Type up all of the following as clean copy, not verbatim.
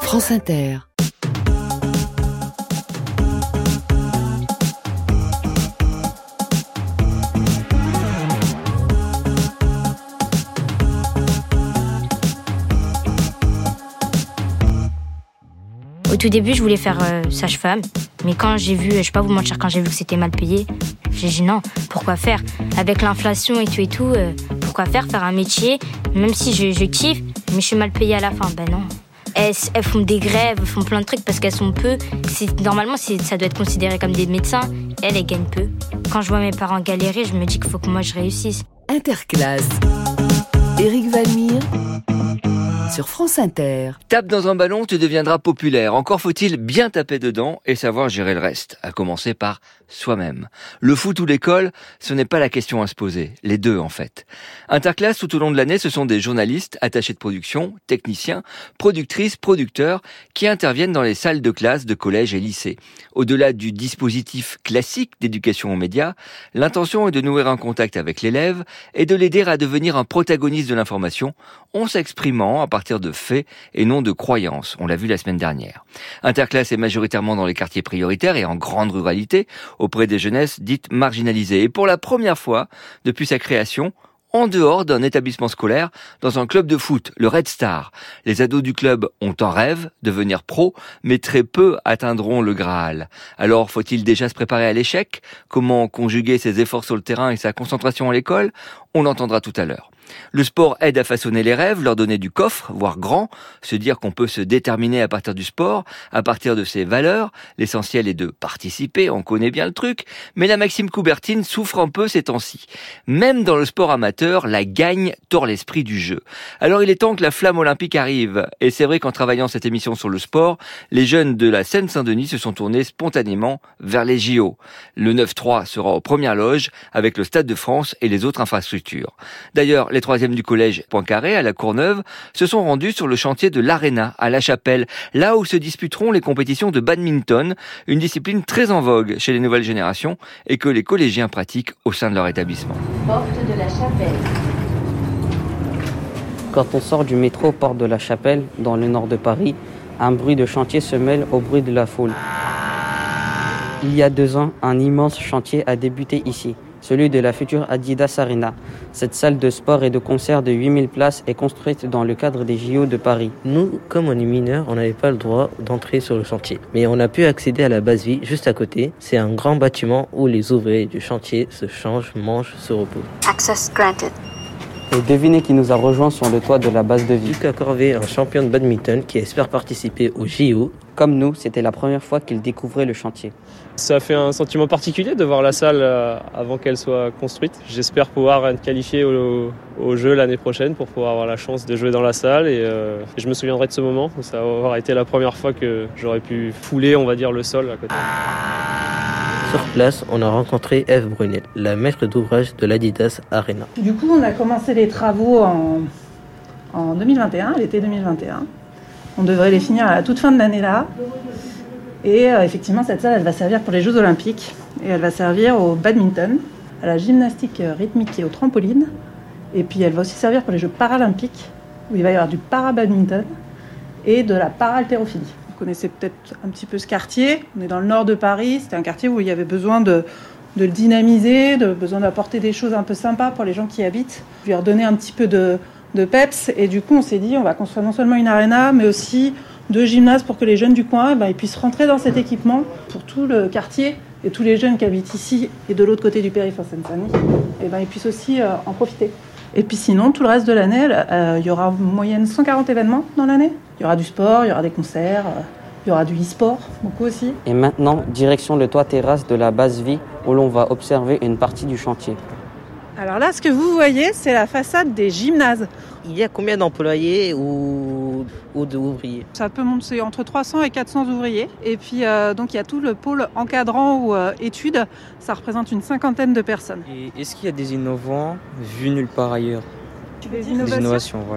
France Inter. Au tout début, je voulais faire sage-femme, mais quand j'ai vu, je vais pas vous mentir, quand j'ai vu que c'était mal payé, j'ai dit non, pourquoi faire ? Avec l'inflation et tout, pourquoi faire un métier, même si je kiffe, mais je suis mal payée à la fin, ben non. Elles font des grèves, elles font plein de trucs parce qu'elles sont peu. Normalement, ça doit être considéré comme des médecins. Elles gagnent peu. Quand je vois mes parents galérer, je me dis qu'il faut que moi je réussisse. Interclasse. Éric Valmire sur France Inter. Tape dans un ballon, tu deviendras populaire. Encore faut-il bien taper dedans et savoir gérer le reste, à commencer par soi-même. Le foot ou l'école, ce n'est pas la question à se poser, les deux en fait. Interclasse, tout au long de l'année, ce sont des journalistes, attachés de production, techniciens, productrices, producteurs, qui interviennent dans les salles de classe de collège et lycée. Au-delà du dispositif classique d'éducation aux médias, l'intention est de nouer un contact avec l'élève et de l'aider à devenir un protagoniste de l'information, en s'exprimant à partir de faits et non de croyances. On l'a vu la semaine dernière. Interclasse est majoritairement dans les quartiers prioritaires et en grande ruralité, auprès des jeunesses dites marginalisées. Et pour la première fois, depuis sa création, en dehors d'un établissement scolaire, dans un club de foot, le Red Star. Les ados du club ont un rêve, devenir pro, mais très peu atteindront le Graal. Alors, faut-il déjà se préparer à l'échec ? Comment conjuguer ses efforts sur le terrain et sa concentration à l'école ? On l'entendra tout à l'heure. Le sport aide à façonner les rêves, leur donner du coffre, voire grand, se dire qu'on peut se déterminer à partir du sport, à partir de ses valeurs. L'essentiel est de participer, on connaît bien le truc, mais la Maxime Coubertine souffre un peu ces temps-ci. Même dans le sport amateur, la gagne tord l'esprit du jeu. Alors il est temps que la flamme olympique arrive. Et c'est vrai qu'en travaillant cette émission sur le sport, les jeunes de la Seine-Saint-Denis se sont tournés spontanément vers les JO. Le 9-3 sera aux premières loges avec le Stade de France et les autres infrastructures. D'ailleurs, les troisièmes du collège Poincaré à la Courneuve se sont rendus sur le chantier de l'Arena à La Chapelle, là où se disputeront les compétitions de badminton, une discipline très en vogue chez les nouvelles générations et que les collégiens pratiquent au sein de leur établissement. Porte de la Chapelle. Quand on sort du métro Porte de la Chapelle, dans le nord de Paris, un bruit de chantier se mêle au bruit de la foule. Il y a 2 ans, un immense chantier a débuté ici, celui de la future Adidas Arena. Cette salle de sport et de concert de 8000 places est construite dans le cadre des JO de Paris. Nous, comme on est mineurs, on n'avait pas le droit d'entrer sur le chantier. Mais on a pu accéder à la base vie juste à côté. C'est un grand bâtiment où les ouvriers du chantier se changent, mangent, se reposent. Access granted. Et devinez qui nous a rejoints sur le toit de la base de vie. Lucas Corvée, un champion de badminton qui espère participer aux JO. Comme nous, c'était la première fois qu'il découvrait le chantier. Ça fait un sentiment particulier de voir la salle avant qu'elle soit construite. J'espère pouvoir être qualifié au jeu l'année prochaine pour pouvoir avoir la chance de jouer dans la salle. Et je me souviendrai de ce moment où ça va avoir été la première fois que j'aurais pu fouler, on va dire, le sol à côté. Sur place, on a rencontré Eve Brunel, la maître d'ouvrage de l'Adidas Arena. Du coup, on a commencé les travaux en 2021, l'été 2021. On devrait les finir à la toute fin de l'année là. Et effectivement, cette salle, elle va servir pour les Jeux Olympiques. Et elle va servir au badminton, à la gymnastique rythmique et au trampoline. Et puis, elle va aussi servir pour les Jeux Paralympiques, où il va y avoir du para-badminton et de la para-haltérophilie. Vous connaissez peut-être un petit peu ce quartier. On est dans le nord de Paris. C'était un quartier où il y avait besoin de le dynamiser, besoin d'apporter des choses un peu sympas pour les gens qui y habitent, lui redonner un petit peu de peps. Et du coup, on s'est dit, on va construire non seulement une arena, mais aussi 2 gymnases pour que les jeunes du coin ils puissent rentrer dans cet équipement pour tout le quartier et tous les jeunes qui habitent ici et de l'autre côté du périph' en Seine-Saint-Denis, ils puissent aussi en profiter. Et puis sinon, tout le reste de l'année, il y aura en moyenne 140 événements dans l'année. Il y aura du sport, il y aura des concerts, il y aura du e-sport, beaucoup aussi. Et maintenant, direction le toit terrasse de la base vie où l'on va observer une partie du chantier. Alors là, ce que vous voyez, c'est la façade des gymnases. Il y a combien d'employés ou d'ouvriers ? Ça peut monter entre 300 et 400 ouvriers. Et puis, donc, il y a tout le pôle encadrant ou études. Ça représente une 50aine de personnes. Et est-ce qu'il y a des innovants vus nulle part ailleurs ? Des innovations, voilà.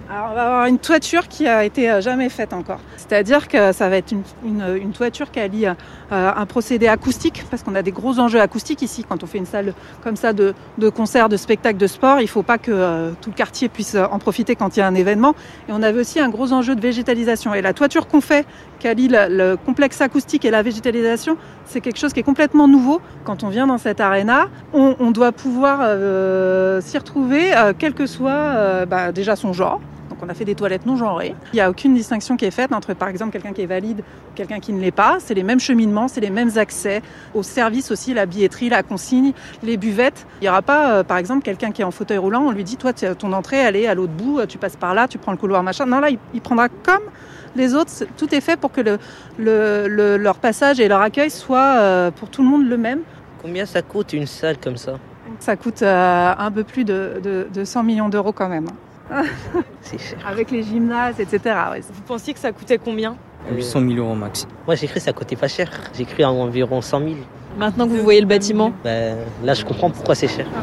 Alors, on va avoir une toiture qui a été jamais faite encore. C'est-à-dire que ça va être une toiture qui allie un procédé acoustique, parce qu'on a des gros enjeux acoustiques ici. Quand on fait une salle comme ça de concert, de spectacle, de sport, il ne faut pas que tout le quartier puisse en profiter quand il y a un événement. Et on avait aussi un gros enjeu de végétalisation. Et la toiture qu'on fait, qui allie le complexe acoustique et la végétalisation, c'est quelque chose qui est complètement nouveau. Quand on vient dans cette aréna, on doit pouvoir s'y retrouver, quel que soit déjà son genre. Donc on a fait des toilettes non genrées. Il n'y a aucune distinction qui est faite entre, par exemple, quelqu'un qui est valide ou quelqu'un qui ne l'est pas. C'est les mêmes cheminements, c'est les mêmes accès aux services aussi, la billetterie, la consigne, les buvettes. Il n'y aura pas, par exemple, quelqu'un qui est en fauteuil roulant, on lui dit, toi, ton entrée, elle est à l'autre bout, tu passes par là, tu prends le couloir, machin. Non, là, il prendra comme les autres. Tout est fait pour que leur passage et leur accueil soient pour tout le monde le même. Combien ça coûte une salle comme ça ? Ça coûte un peu plus de 100 millions d'euros quand même. C'est cher. Avec les gymnases, etc. Ouais. Vous pensiez que ça coûtait combien ? 800 000 euros max. Moi j'ai cru que ça coûtait pas cher. J'ai cru à environ 100 000. Maintenant que vous voyez le bâtiment ? Là je comprends pourquoi c'est cher.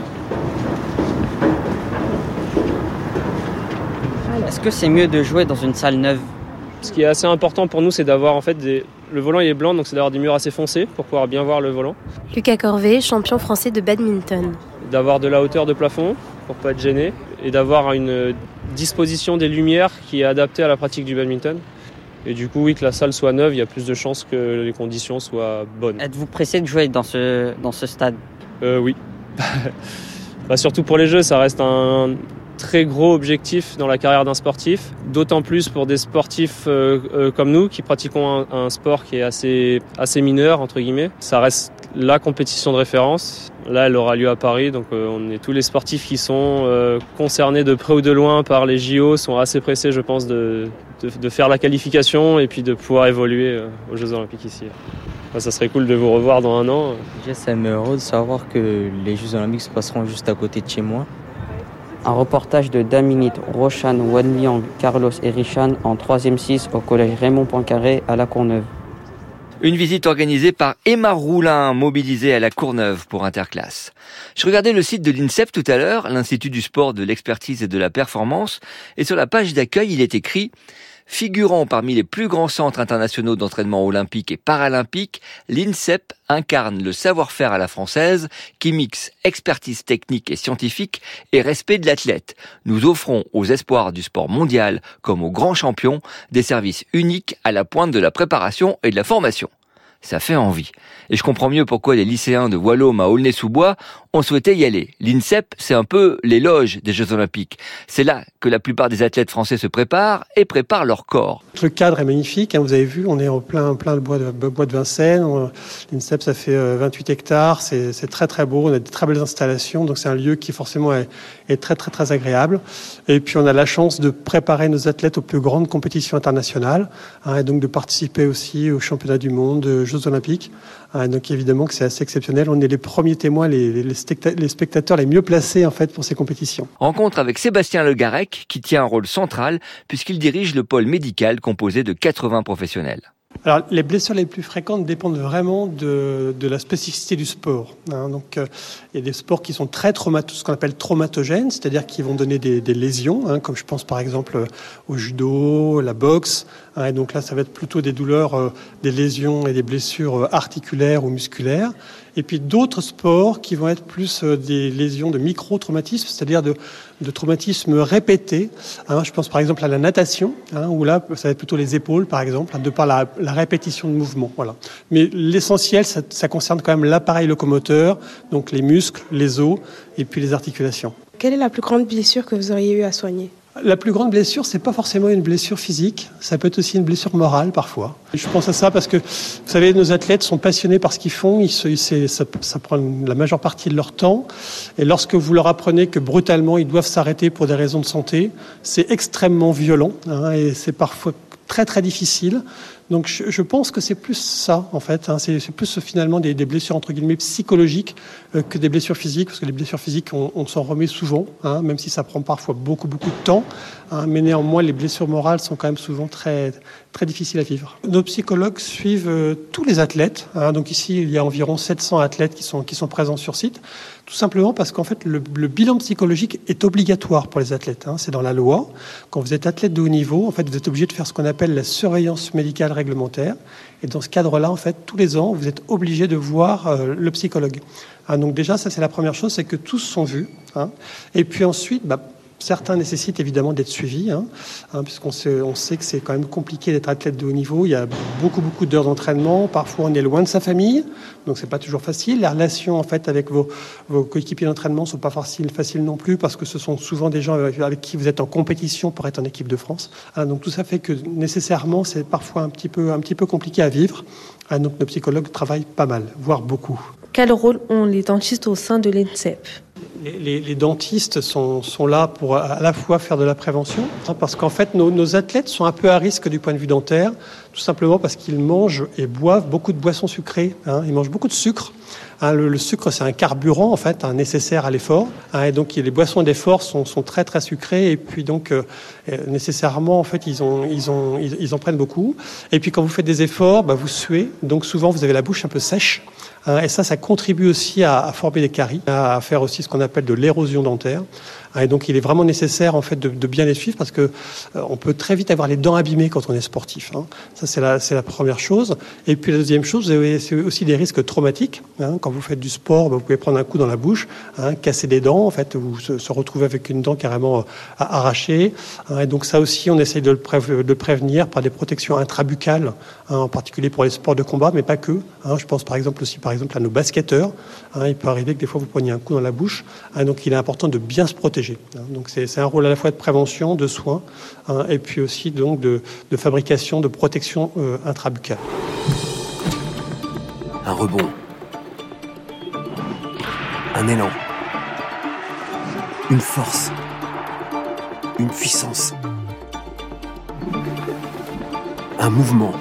Est-ce que c'est mieux de jouer dans une salle neuve ? Ce qui est assez important pour nous, c'est d'avoir en fait le volant il est blanc, donc c'est d'avoir des murs assez foncés pour pouvoir bien voir le volant. Lucas Corvée, champion français de badminton. D'avoir de la hauteur de plafond pour pas être gêné et d'avoir une disposition des lumières qui est adaptée à la pratique du badminton. Et du coup, oui, que la salle soit neuve, il y a plus de chances que les conditions soient bonnes. Êtes-vous pressé de jouer dans ce stade ? Oui. Surtout pour les Jeux, ça reste un très gros objectif dans la carrière d'un sportif, d'autant plus pour des sportifs comme nous qui pratiquons un sport qui est assez mineur entre guillemets. Ça reste la compétition de référence. Là, elle aura lieu à Paris, donc on est tous les sportifs qui sont concernés de près ou de loin par les JO sont assez pressés, je pense, de faire la qualification et puis de pouvoir évoluer aux Jeux Olympiques ici. Ça serait cool de vous revoir dans un an. Déjà, ça me heureux de savoir que les Jeux Olympiques se passeront juste à côté de chez moi. Un reportage de Daminit, Roshan, Wanliang, Carlos et Richan en 3e 6 au collège Raymond Poincaré à La Courneuve. Une visite organisée par Emma Roulin, mobilisée à La Courneuve pour Interclasse. Je regardais le site de l'INSEP tout à l'heure, l'Institut du sport, de l'expertise et de la performance, et sur la page d'accueil, il est écrit « Figurant parmi les plus grands centres internationaux d'entraînement olympique et paralympique, l'INSEP incarne le savoir-faire à la française qui mixe expertise technique et scientifique et respect de l'athlète. Nous offrons aux espoirs du sport mondial comme aux grands champions des services uniques à la pointe de la préparation et de la formation. » Ça fait envie. Et je comprends mieux pourquoi les lycéens de Wallaume à Aulnay-sous-Bois ont souhaité y aller. L'INSEP, c'est un peu l'éloge des Jeux Olympiques. C'est là que la plupart des athlètes français se préparent et préparent leur corps. Le cadre est magnifique, vous avez vu, on est en plein le bois de Vincennes. L'INSEP, ça fait 28 hectares, c'est très très beau, on a de très belles installations, donc c'est un lieu qui forcément est très très très agréable. Et puis on a la chance de préparer nos athlètes aux plus grandes compétitions internationales, et donc de participer aussi aux championnats du monde, aux Jeux Olympiques. Donc évidemment que c'est assez exceptionnel, on est les premiers témoins, les spectateurs les mieux placés en fait pour ces compétitions. Rencontre avec Sébastien Le Garec qui tient un rôle central puisqu'il dirige le pôle médical composé de 80 professionnels. Alors, les blessures les plus fréquentes dépendent vraiment de la spécificité du sport. Donc, il y a des sports qui sont très ce qu'on appelle traumatogènes, c'est-à-dire qui vont donner des lésions, comme je pense par exemple au judo, la boxe. Et donc là, ça va être plutôt des douleurs, des lésions et des blessures articulaires ou musculaires. Et puis d'autres sports qui vont être plus des lésions de micro-traumatismes, c'est-à-dire de traumatismes répétés. Je pense par exemple à la natation, où là, ça va être plutôt les épaules, par exemple, de par la répétition de mouvements. Voilà. Mais l'essentiel, ça concerne quand même l'appareil locomoteur, donc les muscles, les os et puis les articulations. Quelle est la plus grande blessure que vous auriez eu à soigner ? La plus grande blessure, c'est pas forcément une blessure physique, ça peut être aussi une blessure morale parfois. Je pense à ça parce que, vous savez, nos athlètes sont passionnés par ce qu'ils font, ça prend la majeure partie de leur temps, et lorsque vous leur apprenez que brutalement ils doivent s'arrêter pour des raisons de santé, c'est extrêmement violent, et c'est parfois très très difficile. Donc je pense que c'est plus ça en fait, c'est plus finalement des blessures entre guillemets psychologiques que des blessures physiques, parce que les blessures physiques on s'en remet souvent, même si ça prend parfois beaucoup de temps, mais néanmoins les blessures morales sont quand même souvent très très difficiles à vivre. Nos psychologues suivent tous les athlètes, donc ici il y a environ 700 athlètes qui sont présents sur site. Tout simplement parce qu'en fait, le bilan psychologique est obligatoire pour les athlètes. C'est dans la loi. Quand vous êtes athlète de haut niveau, en fait, vous êtes obligé de faire ce qu'on appelle la surveillance médicale réglementaire. Et dans ce cadre-là, en fait, tous les ans, vous êtes obligé de voir le psychologue. Donc déjà, ça c'est la première chose, c'est que tous sont vus. Et puis ensuite, certains nécessitent évidemment d'être suivis, puisqu'on sait que c'est quand même compliqué d'être athlète de haut niveau. Il y a beaucoup d'heures d'entraînement. Parfois, on est loin de sa famille, donc c'est pas toujours facile. Les relations en fait avec vos coéquipiers d'entraînement sont pas faciles non plus, parce que ce sont souvent des gens avec qui vous êtes en compétition pour être en équipe de France. Donc tout ça fait que nécessairement, c'est parfois un petit peu compliqué à vivre. Donc nos psychologues travaillent pas mal, voire beaucoup. Quel rôle ont les dentistes au sein de l'INSEP ? Les dentistes sont là pour à la fois faire de la prévention, parce qu'en fait nos athlètes sont un peu à risque du point de vue dentaire, tout simplement parce qu'ils mangent et boivent beaucoup de boissons sucrées. Ils mangent beaucoup de sucre. Le sucre, c'est un carburant en fait, nécessaire à l'effort. Et donc les boissons d'effort sont très très sucrées, et puis donc nécessairement en fait ils en prennent beaucoup. Et puis quand vous faites des efforts, vous suez, donc souvent vous avez la bouche un peu sèche. Et ça contribue aussi à former des caries, à faire aussi ce qu'on appelle de l'érosion dentaire. Et donc il est vraiment nécessaire en fait de bien les suivre, parce que on peut très vite avoir les dents abîmées quand on est sportif. Ça c'est la première chose. Et puis la deuxième chose, vous avez aussi des risques traumatiques. Quand vous faites du sport, vous pouvez prendre un coup dans la bouche, casser des dents, en fait, vous se retrouvez avec une dent carrément arrachée. Et donc ça aussi, on essaye de le prévenir par des protections intrabuccales, en particulier pour les sports de combat, mais pas que. Je pense par exemple à nos basketteurs. Il peut arriver que des fois vous preniez un coup dans la bouche. Donc il est important de bien se protéger. Donc c'est un rôle à la fois de prévention, de soins, et puis aussi donc de fabrication, de protection intrabuccale. Un rebond. Un élan. Une force. Une puissance. Un mouvement.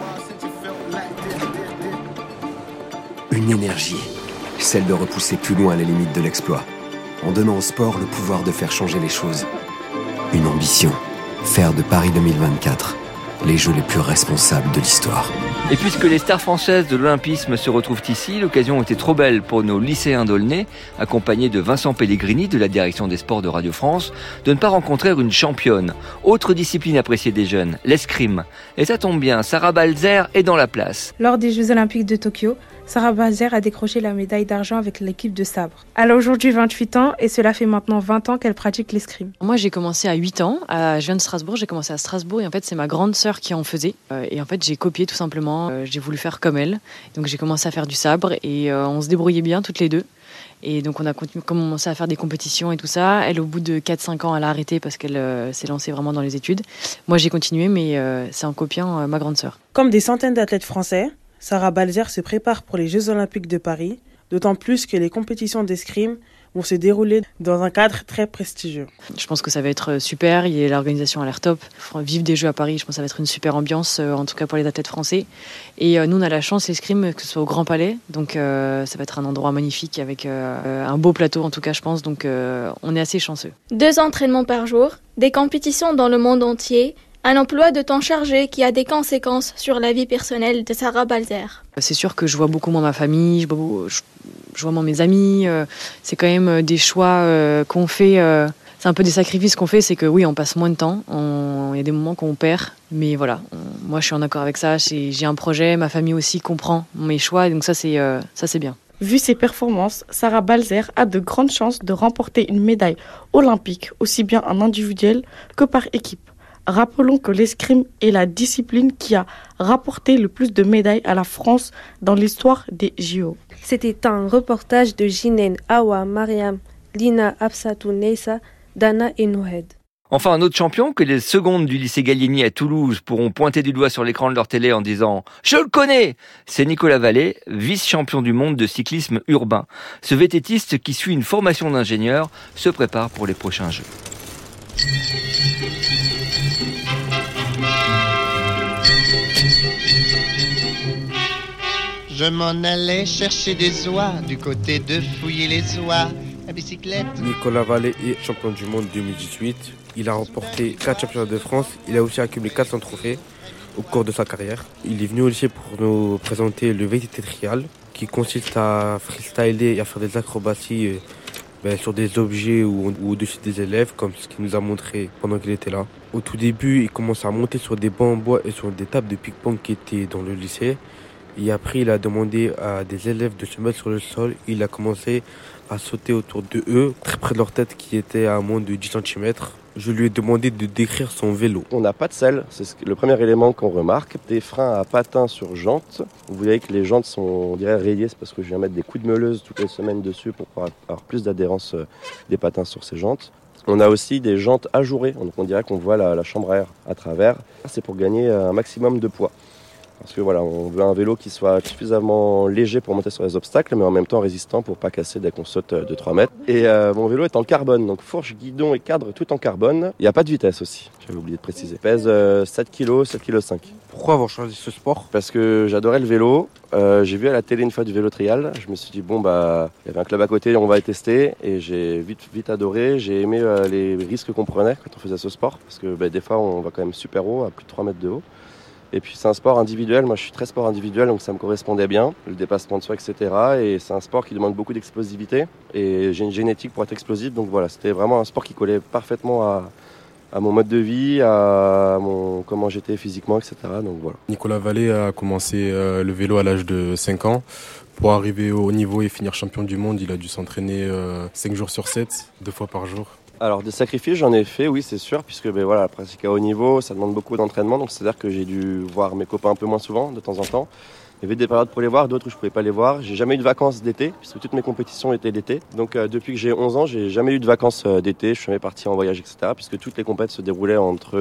Une énergie. Celle de repousser plus loin les limites de l'exploit, en donnant au sport le pouvoir de faire changer les choses. Une ambition. Faire de Paris 2024 les Jeux les plus responsables de l'histoire. Et puisque les stars françaises de l'olympisme se retrouvent ici, l'occasion était trop belle pour nos lycéens d'Aulnay, accompagnés de Vincent Pellegrini de la direction des sports de Radio France, de ne pas rencontrer une championne. Autre discipline appréciée des jeunes, l'escrime. Et ça tombe bien, Sarah Balzer est dans la place. Lors des Jeux Olympiques de Tokyo, Sarah Balzer a décroché la médaille d'argent avec l'équipe de sabre. Elle a aujourd'hui 28 ans et cela fait maintenant 20 ans qu'elle pratique l'escrime. Moi, j'ai commencé à 8 ans. Je viens de Strasbourg, j'ai commencé à Strasbourg et en fait, c'est ma grande sœur qui en faisait. Et en fait, j'ai copié tout simplement. J'ai voulu faire comme elle. Donc, j'ai commencé à faire du sabre et on se débrouillait bien toutes les deux. Et donc, on a commencé à faire des compétitions et tout ça. Elle, au bout de 4-5 ans, elle a arrêté parce qu'elle s'est lancée vraiment dans les études. Moi, j'ai continué, mais c'est en copiant ma grande sœur. Comme des centaines d'athlètes français, Sarah Balzer se prépare pour les Jeux Olympiques de Paris, d'autant plus que les compétitions d'escrime vont se dérouler dans un cadre très prestigieux. Je pense que ça va être super, l'organisation a l'air top. Vivre des Jeux à Paris, je pense que ça va être une super ambiance, en tout cas pour les athlètes français. Et nous, on a la chance, l'escrime, que ce soit au Grand Palais, donc ça va être un endroit magnifique avec un beau plateau, en tout cas, je pense, donc on est assez chanceux. 2 entraînements par jour, des compétitions dans le monde entier, un emploi de temps chargé qui a des conséquences sur la vie personnelle de Sarah Balzer. C'est sûr que je vois beaucoup moins ma famille, je vois moins mes amis. C'est quand même des choix qu'on fait. C'est un peu des sacrifices qu'on fait, c'est que oui, on passe moins de temps. Il y a des moments qu'on perd, mais voilà. Moi, je suis en accord avec ça. J'ai un projet, ma famille aussi comprend mes choix, donc ça c'est bien. Vu ses performances, Sarah Balzer a de grandes chances de remporter une médaille olympique, aussi bien en individuel que par équipe. Rappelons que l'escrime est la discipline qui a rapporté le plus de médailles à la France dans l'histoire des JO. C'était un reportage de Jinen, Awa, Mariam, Lina, Absatou, Neissa, Dana et Nouhed. Enfin, un autre champion que les secondes du lycée Gallieni à Toulouse pourront pointer du doigt sur l'écran de leur télé en disant « Je le connais !» C'est Nicolas Vallée, vice-champion du monde de cyclisme urbain. Ce vététiste qui suit une formation d'ingénieur se prépare pour les prochains Jeux. Je m'en allais chercher des oies, du côté de fouiller les oies, la bicyclette. Nicolas Vallée est champion du monde 2018. Il a remporté 4 championnats de France. Il a aussi accumulé 400 trophées au cours de sa carrière. Il est venu au lycée pour nous présenter le VTT trial, qui consiste à freestyler et à faire des acrobaties sur des objets ou au-dessus des élèves, comme ce qu'il nous a montré pendant qu'il était là. Au tout début, il commence à monter sur des bancs en bois et sur des tables de ping-pong qui étaient dans le lycée. Et après, il a demandé à des élèves de se mettre sur le sol. Il a commencé à sauter autour de eux, très près de leur tête qui était à moins de 10 cm. Je lui ai demandé de décrire son vélo. On n'a pas de selle, c'est le premier élément qu'on remarque. Des freins à patins sur jantes. Vous voyez que les jantes sont, on dirait, rayées, c'est parce que je viens mettre des coups de meuleuse toutes les semaines dessus pour avoir plus d'adhérence des patins sur ces jantes. On a aussi des jantes ajourées, donc on dirait qu'on voit la chambre à air à travers. C'est pour gagner un maximum de poids. Parce que voilà, on veut un vélo qui soit suffisamment léger pour monter sur les obstacles, mais en même temps résistant pour pas casser dès qu'on saute de 3 mètres. Et mon vélo est en carbone, donc fourche, guidon et cadre tout en carbone. Il n'y a pas de vitesse aussi, j'avais oublié de préciser. Il pèse 7 kg, 7,5 kg. Pourquoi avoir choisi ce sport ? Parce que j'adorais le vélo. J'ai vu à la télé une fois du vélo trial. Je me suis dit, il y avait un club à côté, on va y tester. Et j'ai vite adoré. J'ai aimé les risques qu'on prenait quand on faisait ce sport. Parce que des fois, on va quand même super haut, à plus de 3 mètres de haut. Et puis c'est un sport individuel, moi je suis très sport individuel, donc ça me correspondait bien, le dépassement de soi, etc. Et c'est un sport qui demande beaucoup d'explosivité, et j'ai une génétique pour être explosif, donc voilà, c'était vraiment un sport qui collait parfaitement à mon mode de vie, à comment j'étais physiquement, etc. Donc voilà. Nicolas Vallée a commencé le vélo à l'âge de 5 ans. Pour arriver au haut niveau et finir champion du monde, il a dû s'entraîner 5 jours sur 7, 2 fois par jour. Alors des sacrifices j'en ai fait, oui c'est sûr, puisque la pratique à haut niveau ça demande beaucoup d'entraînement, donc c'est-à-dire que j'ai dû voir mes copains un peu moins souvent de temps en temps. Il y avait des périodes pour les voir, d'autres où je pouvais pas les voir. J'ai jamais eu de vacances d'été, puisque toutes mes compétitions étaient d'été. Donc depuis que j'ai 11 ans, j'ai jamais eu de vacances d'été, je suis jamais parti en voyage, etc. Puisque toutes les compétitions se déroulaient entre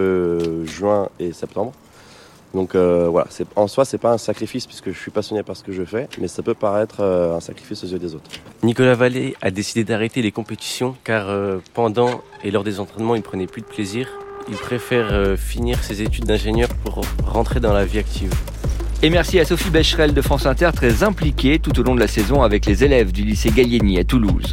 juin et septembre. Donc en soi, c'est pas un sacrifice puisque je suis passionné par ce que je fais, mais ça peut paraître un sacrifice aux yeux des autres. Nicolas Vallée a décidé d'arrêter les compétitions car pendant et lors des entraînements, il ne prenait plus de plaisir. Il préfère finir ses études d'ingénieur pour rentrer dans la vie active. Et merci à Sophie Becherel de France Inter, très impliquée tout au long de la saison avec les élèves du lycée Gallieni à Toulouse.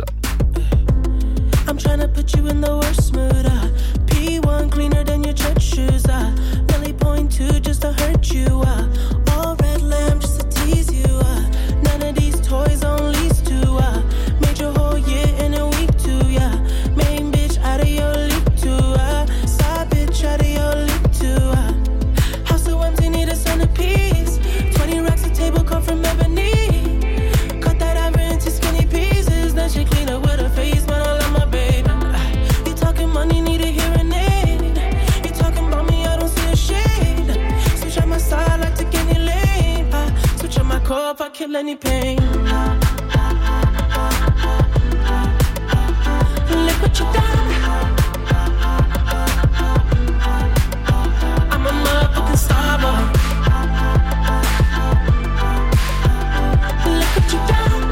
I'm trying to put you in the worst mood. P1 cleaner than your church shoes. Really point to just to hurt you. All red lamb just to tease you. None of these toys on lease to. Made your whole year in a week too. Yeah, main bitch out of your league too. Side bitch out of your league too. House so empty, need a centerpiece. 20 racks of table come from ebony. Cut that ever into skinny pieces. Then she clean up with her face, man. I love my baby. You talking money, need a hearing aid. You talking about me, I don't see a shade. Switch on my side, like take any lane. Switch on my core if I kill any pain. Look what you done. I'm a motherfucking star boy. Look what you done.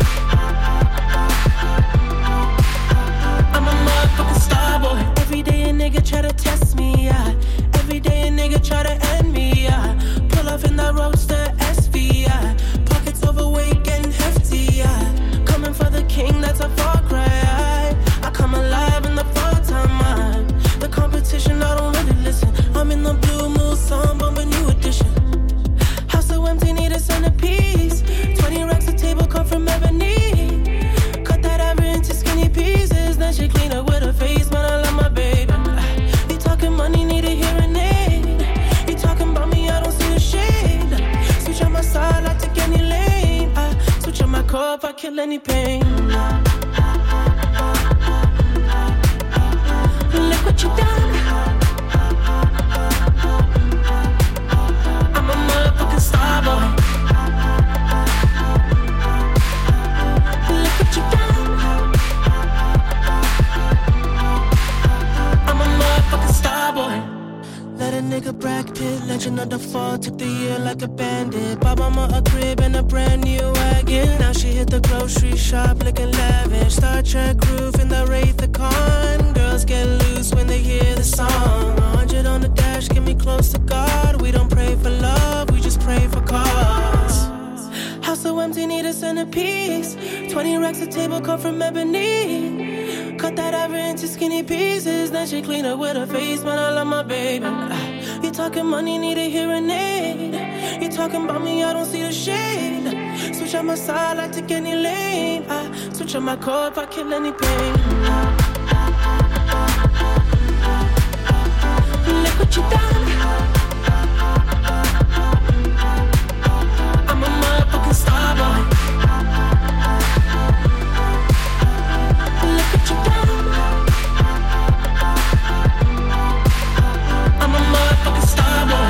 I'm a motherfucking star boy. Every day a nigga try to test me, yeah. Every day a nigga try to end me, yeah. Pull off in that roadster SV, yeah. Pockets overweight, getting hefty, yeah. Coming for the king, that's a far cry. I come alive in the fall time, man. The competition, I don't really listen. I'm in the blue moon, song, bumping new edition. House so empty, need a centerpiece. 20 racks of table come from ebony. Cut that ever into skinny pieces. Then she clean up with her face, man, I love my baby. You talking money, need a hearing aid. You talking about me, I don't see a shade. Switch on my side, I take any lane. Switch on my core if I kill any pain. Look what you done. I'm a motherfucking star boy. Look what you done. I'm a motherfucking star boy. Let a nigga Brad Pitt, legend of the fall, took the year like a bandit. Bought mama a crib and a brand new wagon. Now she hit the grocery shop looking lavish. Star Trek roof in the Wraith the Con. Girls get loose when they hear the song. 100 on the dash, get me close to God. We don't pray for love, we just pray for cause. House so empty, need a centerpiece. 20 racks of table come from ebony. Cut that ever into skinny pieces. Then she clean up with her face, man, I love my baby. You talking money, need a hearing aid. You talking about me, I don't see the shade. Switch switch on my side, I take any lane. I switch on my core if I kill any pain. Look what you done. I'm a motherfucking star boy. Look what you done. I'm a motherfucking star boy.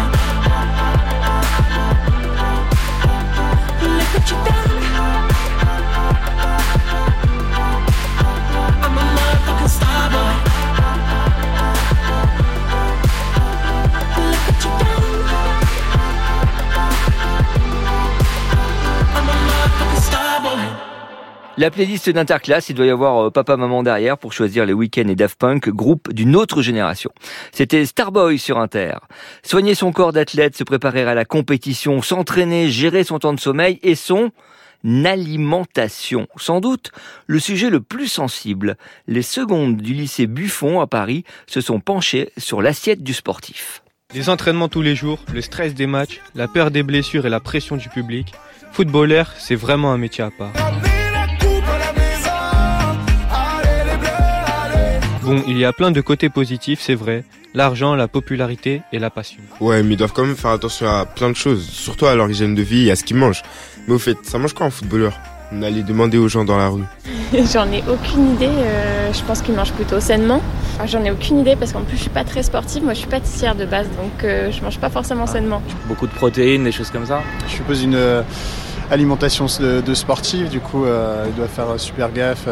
Look what you done. I'm a motherfucking star boy. Look what you done. I'm a motherfucking star boy. La playlist d'Interclasse, il doit y avoir papa-maman derrière pour choisir les Weeknd et Daft Punk, groupe d'une autre génération. C'était Starboy sur Inter. Soigner son corps d'athlète, se préparer à la compétition, s'entraîner, gérer son temps de sommeil et son alimentation. Sans doute le sujet le plus sensible. Les secondes du lycée Buffon à Paris se sont penchées sur l'assiette du sportif. Les entraînements tous les jours, le stress des matchs, la peur des blessures et la pression du public. Footballeur, c'est vraiment un métier à part. Bon, il y a plein de côtés positifs, c'est vrai. L'argent, la popularité et la passion. Ouais, mais ils doivent quand même faire attention à plein de choses, surtout à leur hygiène de vie et à ce qu'ils mangent. Mais au fait, ça mange quoi un footballeur? On allait demander aux gens dans la rue. J'en ai aucune idée, je pense qu'ils mangent plutôt sainement. J'en ai aucune idée parce qu'en plus je suis pas très sportive, moi je suis pâtissière de base, donc je mange pas forcément sainement. Beaucoup de protéines, des choses comme ça. Je suppose une alimentation de sportif, du coup ils doivent faire super gaffe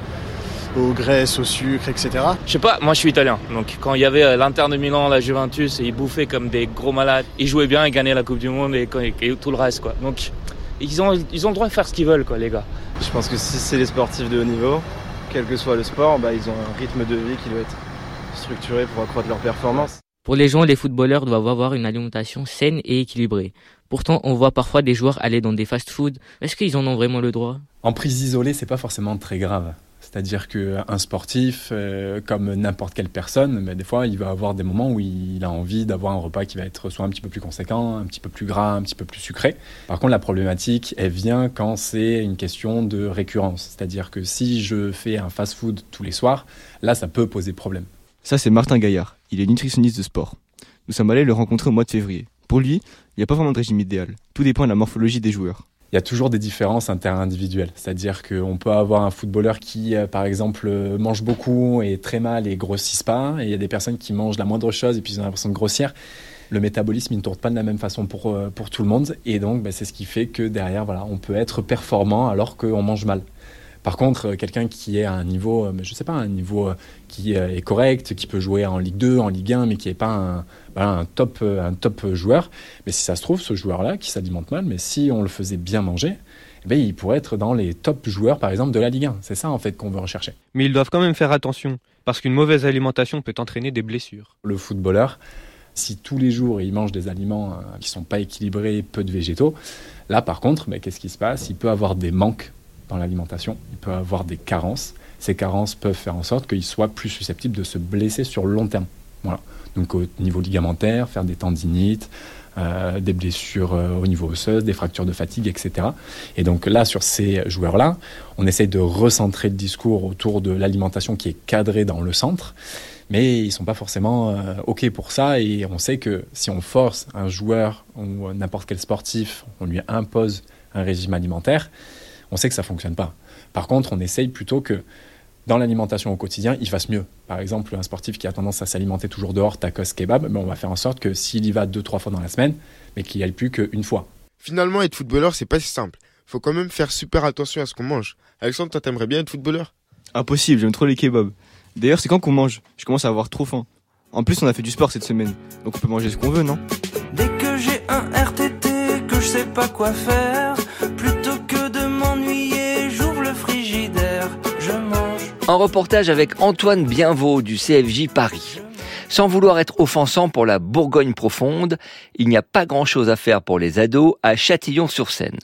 aux graisses, au sucre, etc. Je sais pas, moi je suis italien, donc quand il y avait l'Inter de Milan, la Juventus, et ils bouffaient comme des gros malades, ils jouaient bien, ils gagnaient la Coupe du Monde et tout le reste, quoi. Donc ils ont le droit de faire ce qu'ils veulent, quoi, les gars. Je pense que si c'est les sportifs de haut niveau, quel que soit le sport, ils ont un rythme de vie qui doit être structuré pour accroître leur performance. Pour les gens, les footballeurs doivent avoir une alimentation saine et équilibrée. Pourtant, on voit parfois des joueurs aller dans des fast-foods. Est-ce qu'ils en ont vraiment le droit ? En prise isolée, c'est pas forcément très grave. C'est-à-dire qu'un sportif, comme n'importe quelle personne, mais des fois, il va avoir des moments où il a envie d'avoir un repas qui va être soit un petit peu plus conséquent, un petit peu plus gras, un petit peu plus sucré. Par contre, la problématique, elle vient quand c'est une question de récurrence. C'est-à-dire que si je fais un fast-food tous les soirs, là, ça peut poser problème. Ça, c'est Martin Gaillard. Il est nutritionniste de sport. Nous sommes allés le rencontrer au mois de février. Pour lui, il n'y a pas vraiment de régime idéal. Tout dépend de la morphologie des joueurs. Il y a toujours des différences interindividuelles. C'est-à-dire qu'on peut avoir un footballeur qui, par exemple, mange beaucoup et très mal et grossisse pas. Et il y a des personnes qui mangent la moindre chose et puis ils ont l'impression de grossir. Le métabolisme, il ne tourne pas de la même façon pour tout le monde. Et donc, c'est ce qui fait que derrière, on peut être performant alors qu'on mange mal. Par contre, quelqu'un qui est à un niveau, un niveau qui est correct, qui peut jouer en Ligue 2, en Ligue 1, mais qui n'est pas un top joueur, mais si ça se trouve, ce joueur-là, qui s'alimente mal, mais si on le faisait bien manger, il pourrait être dans les top joueurs, par exemple, de la Ligue 1. C'est ça, en fait, qu'on veut rechercher. Mais ils doivent quand même faire attention, parce qu'une mauvaise alimentation peut entraîner des blessures. Le footballeur, si tous les jours, il mange des aliments qui ne sont pas équilibrés, peu de végétaux, là, par contre, qu'est-ce qui se passe ? Il peut avoir des manques dans l'alimentation, il peut avoir des carences. Ces carences peuvent faire en sorte qu'il soit plus susceptible de se blesser sur le long terme. Voilà. Donc au niveau ligamentaire, faire des tendinites, des blessures au niveau osseux, des fractures de fatigue, etc. Et donc là, sur ces joueurs-là, on essaye de recentrer le discours autour de l'alimentation qui est cadrée dans le centre, mais ils ne sont pas forcément OK pour ça. Et on sait que si on force un joueur ou n'importe quel sportif, on lui impose un régime alimentaire, on sait que ça ne fonctionne pas. Par contre, on essaye plutôt que dans l'alimentation au quotidien, il fasse mieux. Par exemple, un sportif qui a tendance à s'alimenter toujours dehors, tacos, kebab, on va faire en sorte que s'il y va 2-3 fois dans la semaine, mais qu'il n'y aille plus qu'une fois. Finalement, être footballeur, c'est pas si simple. Faut quand même faire super attention à ce qu'on mange. Alexandre, toi, t'aimerais bien être footballeur ? Impossible, j'aime trop les kebabs. D'ailleurs, c'est quand qu'on mange ? Je commence à avoir trop faim. En plus, on a fait du sport cette semaine, donc on peut manger ce qu'on veut, non ? Dès que j'ai un RTT, que je sais pas quoi faire, plutôt que de m'ennuyer, j'ouvre le frigidaire, je mange. Un reportage avec Antoine Bienvaux du CFJ Paris. Sans vouloir être offensant pour la Bourgogne profonde, il n'y a pas grand-chose à faire pour les ados à Châtillon-sur-Seine.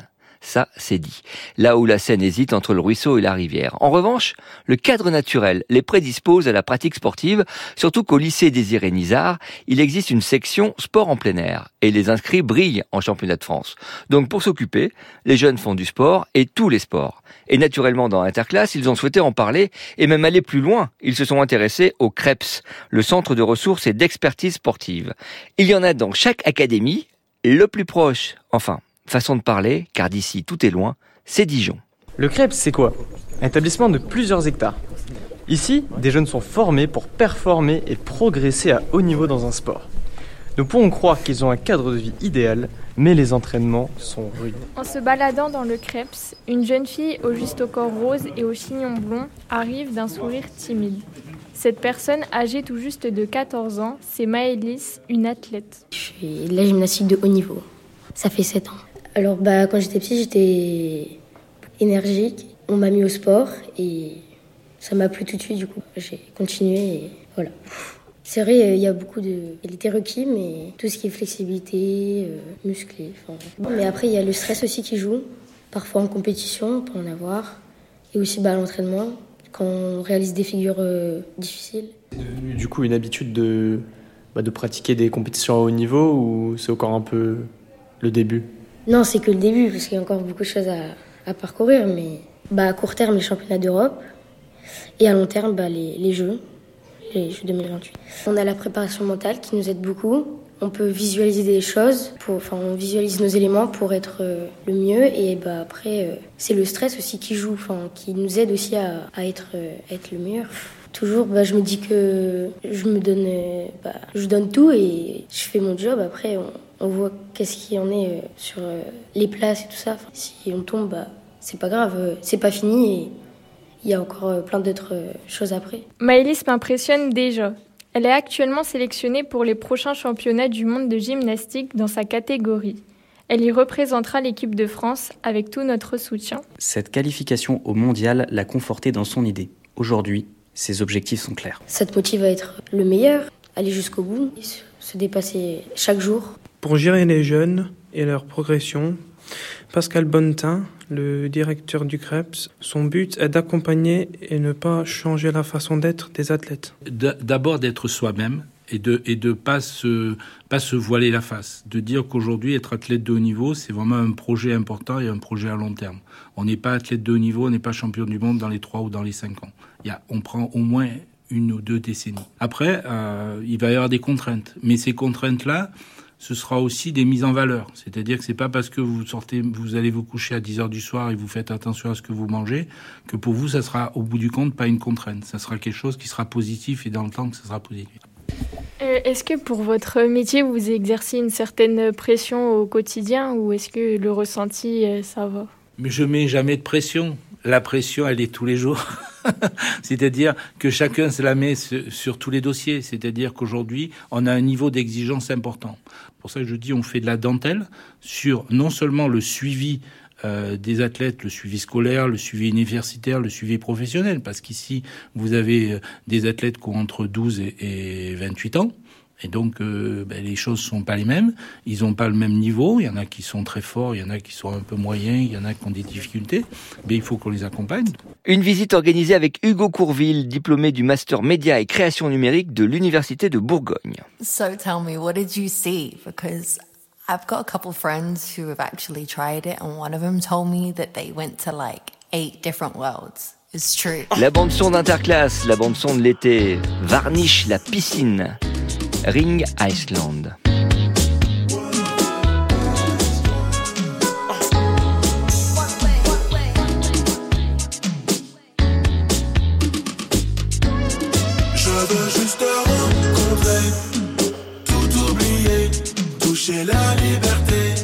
Ça, c'est dit. Là où la Seine hésite entre le ruisseau et la rivière. En revanche, le cadre naturel les prédispose à la pratique sportive, surtout qu'au lycée Désiré-Nizard, il existe une section sport en plein air. Et les inscrits brillent en championnat de France. Donc pour s'occuper, les jeunes font du sport et tous les sports. Et naturellement, dans Interclasse, ils ont souhaité en parler et même aller plus loin. Ils se sont intéressés au CREPS, le centre de ressources et d'expertise sportive. Il y en a dans chaque académie. Le plus proche, enfin, façon de parler, car d'ici tout est loin, c'est Dijon. Le CREPS, c'est quoi ? Un établissement de plusieurs hectares. Ici, des jeunes sont formés pour performer et progresser à haut niveau dans un sport. Nous pouvons croire qu'ils ont un cadre de vie idéal, mais les entraînements sont rudes. En se baladant dans le CREPS, une jeune fille au juste au corps rose et au chignon blond arrive d'un sourire timide. Cette personne, âgée tout juste de 14 ans, c'est Maëlys, une athlète. Je fais de la gymnastique de haut niveau. Ça fait 7 ans. Alors quand j'étais petite, j'étais énergique. On m'a mis au sport et ça m'a plu tout de suite. Du coup, j'ai continué et voilà. C'est vrai, il y a beaucoup de qualités requis, mais tout ce qui est flexibilité, musclé. Mais après, il y a le stress aussi qui joue. Parfois en compétition, on peut en avoir. Et aussi à l'entraînement, quand on réalise des figures difficiles. C'est devenu du coup une habitude de pratiquer des compétitions à haut niveau ou c'est encore un peu le début ? Non, c'est que le début, parce qu'il y a encore beaucoup de choses à parcourir. Mais à court terme, les championnats d'Europe. Et à long terme, les Jeux 2028. On a la préparation mentale qui nous aide beaucoup. On peut visualiser des choses, on visualise nos éléments pour être le mieux. Et après, c'est le stress aussi qui joue, qui nous aide aussi à être le meilleur. Toujours, je me dis que je donne tout et je fais mon job. Après, on voit qu'est-ce qu'il y en est sur les places et tout ça. Si on tombe, c'est pas grave, c'est pas fini et il y a encore plein d'autres choses après. Maëlys m'impressionne déjà. Elle est actuellement sélectionnée pour les prochains championnats du monde de gymnastique dans sa catégorie. Elle y représentera l'équipe de France avec tout notre soutien. Cette qualification au mondial l'a confortée dans son idée. Aujourd'hui, ses objectifs sont clairs. Ça te motive à être le meilleur, aller jusqu'au bout, se dépasser chaque jour. Pour gérer les jeunes et leur progression, Pascal Bonnetin, le directeur du CREPS, son but est d'accompagner et ne pas changer la façon d'être des athlètes. D'abord d'être soi-même et de pas se voiler la face. De dire qu'aujourd'hui, être athlète de haut niveau, c'est vraiment un projet important et un projet à long terme. On n'est pas athlète de haut niveau, on n'est pas champion du monde dans les 3 ou dans les 5 ans. On prend au moins 1 ou 2 décennies. Après, il va y avoir des contraintes. Mais ces contraintes-là, ce sera aussi des mises en valeur. C'est-à-dire que c'est pas parce que vous allez vous coucher à 10h du soir et vous faites attention à ce que vous mangez, que pour vous, ça sera, au bout du compte, pas une contrainte. Ça sera quelque chose qui sera positif et dans le temps que ça sera positif. Est-ce que pour votre métier, vous exercez une certaine pression au quotidien ou est-ce que le ressenti, ça va ? Mais je mets jamais de pression. La pression, elle est tous les jours. C'est-à-dire que chacun se la met sur tous les dossiers. C'est-à-dire qu'aujourd'hui, on a un niveau d'exigence important. Pour ça que je dis, on fait de la dentelle sur non seulement le suivi des athlètes, le suivi scolaire, le suivi universitaire, le suivi professionnel. Parce qu'ici, vous avez des athlètes qui ont entre 12 et 28 ans. Et donc, les choses sont pas les mêmes. Ils ont pas le même niveau. Il y en a qui sont très forts, il y en a qui sont un peu moyens, il y en a qui ont des difficultés. Mais il faut qu'on les accompagne. Une visite organisée avec Hugo Courville, diplômé du Master Média et Création Numérique de l'Université de Bourgogne. So tell me, what did you see? Because I've got a couple friends who have actually tried it, and one of them told me that they went to 8 different worlds. It's true. La bande-son d'Interclasse, la bande-son de l'été, Varnish la piscine. Ring Iceland. Je veux juste te rencontrer, tout oublier, toucher la liberté,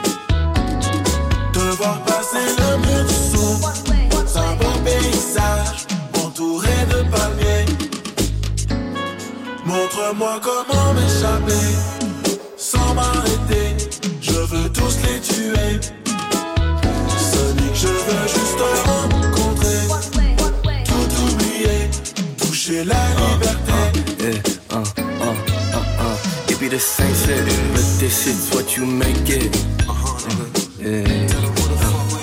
te voir passer le mur du son, un beau paysage, entouré de palmiers. Montre-moi comment m'échapper, sans m'arrêter, je veux tous les tuer. Sonic, je veux juste te rencontrer, tout oublier, toucher la liberté. It be the same shit, but this shit's what you make it.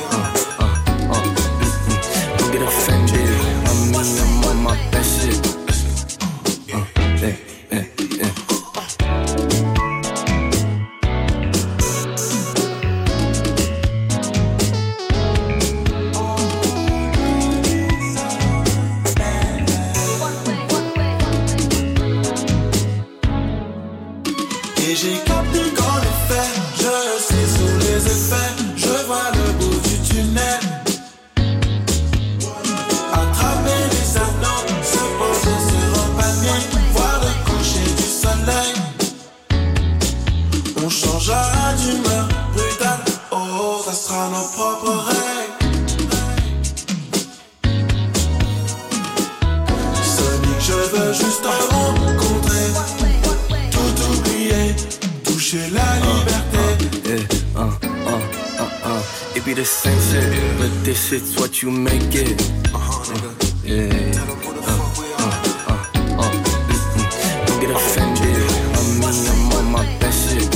c'est fait, je vois le bout du tunnel. Attraper les anneaux, se poser sur un panier, voir le coucher du soleil. On changera d'humeur brutale, oh, ça sera nos propres règles. Sonic, je veux juste te rencontrer, tout oublier, toucher la liberté. It be the same shit, but this shit's what you make it. Don't get offended, I'm on my best shit.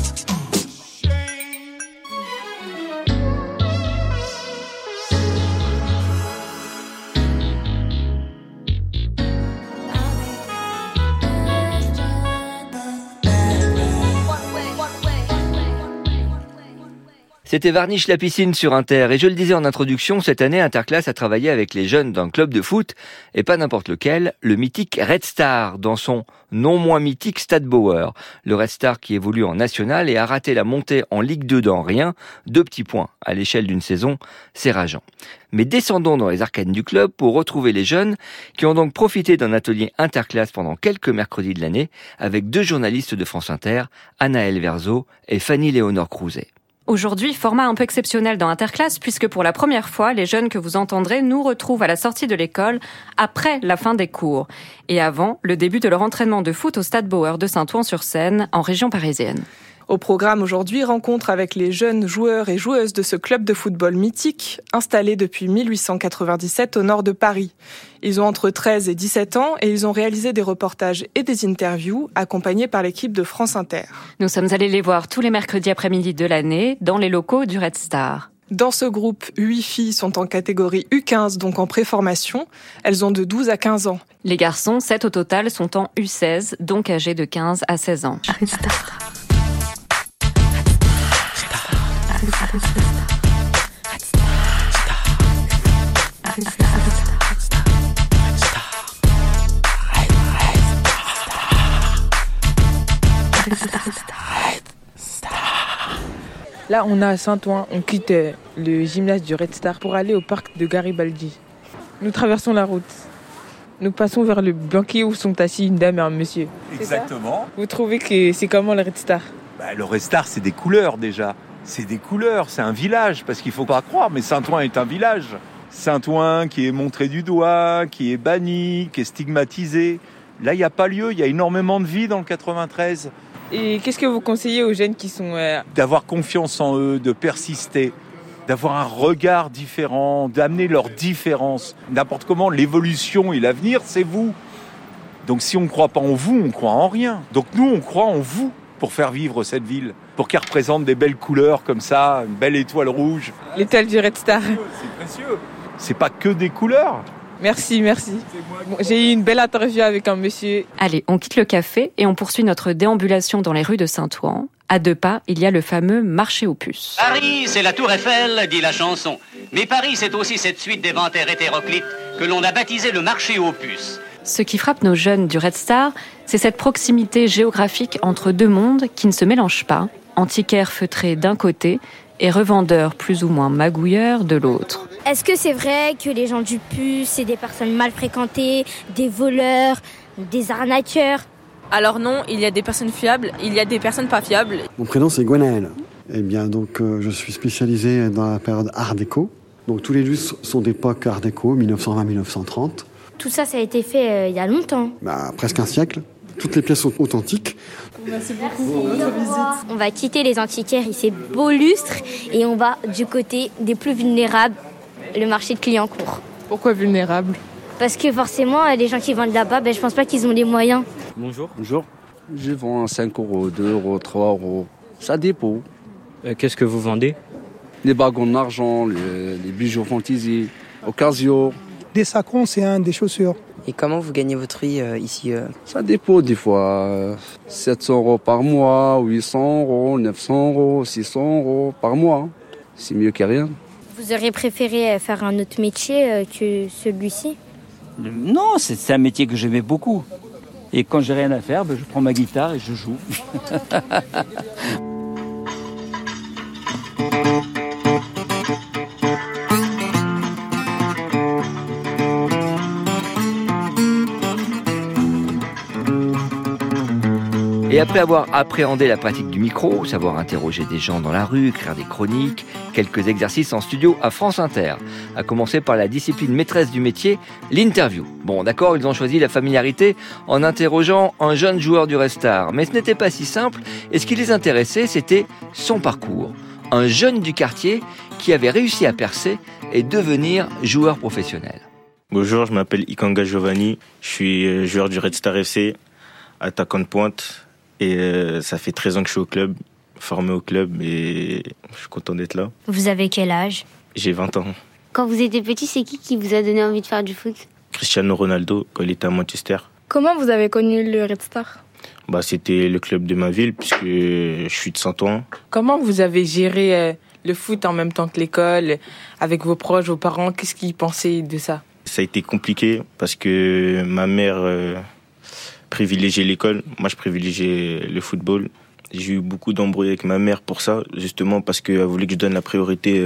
C'était Varnish la piscine sur Inter. Et je le disais en introduction, cette année, Interclasse a travaillé avec les jeunes d'un club de foot, et pas n'importe lequel, le mythique Red Star, dans son non moins mythique Stade Bauer. Le Red Star qui évolue en national et a raté la montée en Ligue 2 dans rien, 2 petits points à l'échelle d'une saison, c'est rageant. Mais descendons dans les arcanes du club pour retrouver les jeunes qui ont donc profité d'un atelier Interclasse pendant quelques mercredis de l'année avec 2 journalistes de France Inter, Anaëlle Verzo et Fanny-Léonore Crouzet. Aujourd'hui, format un peu exceptionnel dans Interclasse, puisque pour la première fois, les jeunes que vous entendrez nous retrouvent à la sortie de l'école après la fin des cours et avant le début de leur entraînement de foot au Stade Bauer de Saint-Ouen-sur-Seine, en région parisienne. Au programme aujourd'hui, rencontre avec les jeunes joueurs et joueuses de ce club de football mythique, installé depuis 1897 au nord de Paris. Ils ont entre 13 et 17 ans et ils ont réalisé des reportages et des interviews accompagnés par l'équipe de France Inter. Nous sommes allés les voir tous les mercredis après-midi de l'année dans les locaux du Red Star. Dans ce groupe, 8 filles sont en catégorie U15, donc en préformation. Elles ont de 12 à 15 ans. Les garçons, 7 au total, sont en U16, donc âgés de 15 à 16 ans. Là, on est à Saint-Ouen. On quitte le gymnase du Red Star pour aller au parc de Garibaldi. Nous traversons la route. Nous passons vers le banquier où sont assis une dame et un monsieur. Exactement. Vous trouvez que c'est comment le Red Star ? Le Red Star, c'est des couleurs déjà. C'est des couleurs, c'est un village, parce qu'il ne faut pas croire, mais Saint-Ouen est un village. Saint-Ouen qui est montré du doigt, qui est banni, qui est stigmatisé. Là, il n'y a pas lieu, il y a énormément de vie dans le 93. Et qu'est-ce que vous conseillez aux jeunes qui sont... D'avoir confiance en eux, de persister, d'avoir un regard différent, d'amener leurs différences. N'importe comment, l'évolution et l'avenir, c'est vous. Donc si on ne croit pas en vous, on ne croit en rien. Donc nous, on croit en vous pour faire vivre cette ville, pour qu'elle représente des belles couleurs comme ça, une belle étoile rouge. L'étoile du Red Star. C'est précieux. C'est pas que des couleurs. Merci. Bon, j'ai eu une belle interview avec un monsieur. Allez, on quitte le café et on poursuit notre déambulation dans les rues de Saint-Ouen. À 2 pas, il y a le fameux marché aux puces. Paris, c'est la tour Eiffel, dit la chanson. Mais Paris, c'est aussi cette suite d'éventaires hétéroclites que l'on a baptisé le marché aux puces. Ce qui frappe nos jeunes du Red Star, c'est cette proximité géographique entre 2 mondes qui ne se mélangent pas, antiquaires feutrés d'un côté et revendeurs plus ou moins magouilleurs de l'autre. Est-ce que c'est vrai que les gens du puce, c'est des personnes mal fréquentées, des voleurs, des arnaqueurs ? Alors non, il y a des personnes fiables, il y a des personnes pas fiables. Mon prénom c'est Gwenaël. Eh bien donc je suis spécialisé dans la période Art déco. Donc tous les lieux sont d'époque Art déco, 1920-1930. Tout ça a été fait il y a longtemps. Presque un siècle. Toutes les pièces sont authentiques. Merci beaucoup pour votre visite. On va quitter les antiquaires, ici beau lustre, et on va du côté des plus vulnérables, le marché de Clignancourt. Pourquoi vulnérables ? Parce que forcément, les gens qui vendent là-bas, je pense pas qu'ils ont les moyens. Bonjour. Je vends à 5 €, 2 €, 3 €. Ça dépend. Qu'est-ce que vous vendez ? Les bagues en argent, les bijoux fantaisie, occasion. Des sacrons, c'est des chaussures. Et comment vous gagnez votre vie ici Ça dépend des fois. 700 € par mois, 800 €, 900 €, 600 € par mois. C'est mieux que rien. Vous auriez préféré faire un autre métier que celui-ci ? Non, c'est un métier que j'aimais beaucoup. Et quand j'ai rien à faire, je prends ma guitare et je joue. Et après avoir appréhendé la pratique du micro, savoir interroger des gens dans la rue, écrire des chroniques, quelques exercices en studio à France Inter, à commencer par la discipline maîtresse du métier, l'interview. Bon, d'accord, ils ont choisi la familiarité en interrogeant un jeune joueur du Red Star, mais ce n'était pas si simple, et ce qui les intéressait, c'était son parcours. Un jeune du quartier qui avait réussi à percer et devenir joueur professionnel. Bonjour, je m'appelle Ikanga Giovanni, je suis joueur du Red Star FC, attaquant de pointe, et ça fait 13 ans que je suis au club, formé au club, et je suis content d'être là. Vous avez quel âge ? J'ai 20 ans. Quand vous étiez petit, c'est qui vous a donné envie de faire du foot ? Cristiano Ronaldo, quand il était à Manchester. Comment vous avez connu le Red Star ? C'était le club de ma ville, puisque je suis de Saint-Ouen. Comment vous avez géré le foot en même temps que l'école, avec vos proches, vos parents ? Qu'est-ce qu'ils pensaient de ça ? Ça a été compliqué parce que ma mère privilégiait l'école, moi je privilégiais le football. J'ai eu beaucoup d'embrouilles avec ma mère pour ça, justement parce qu'elle voulait que je donne la priorité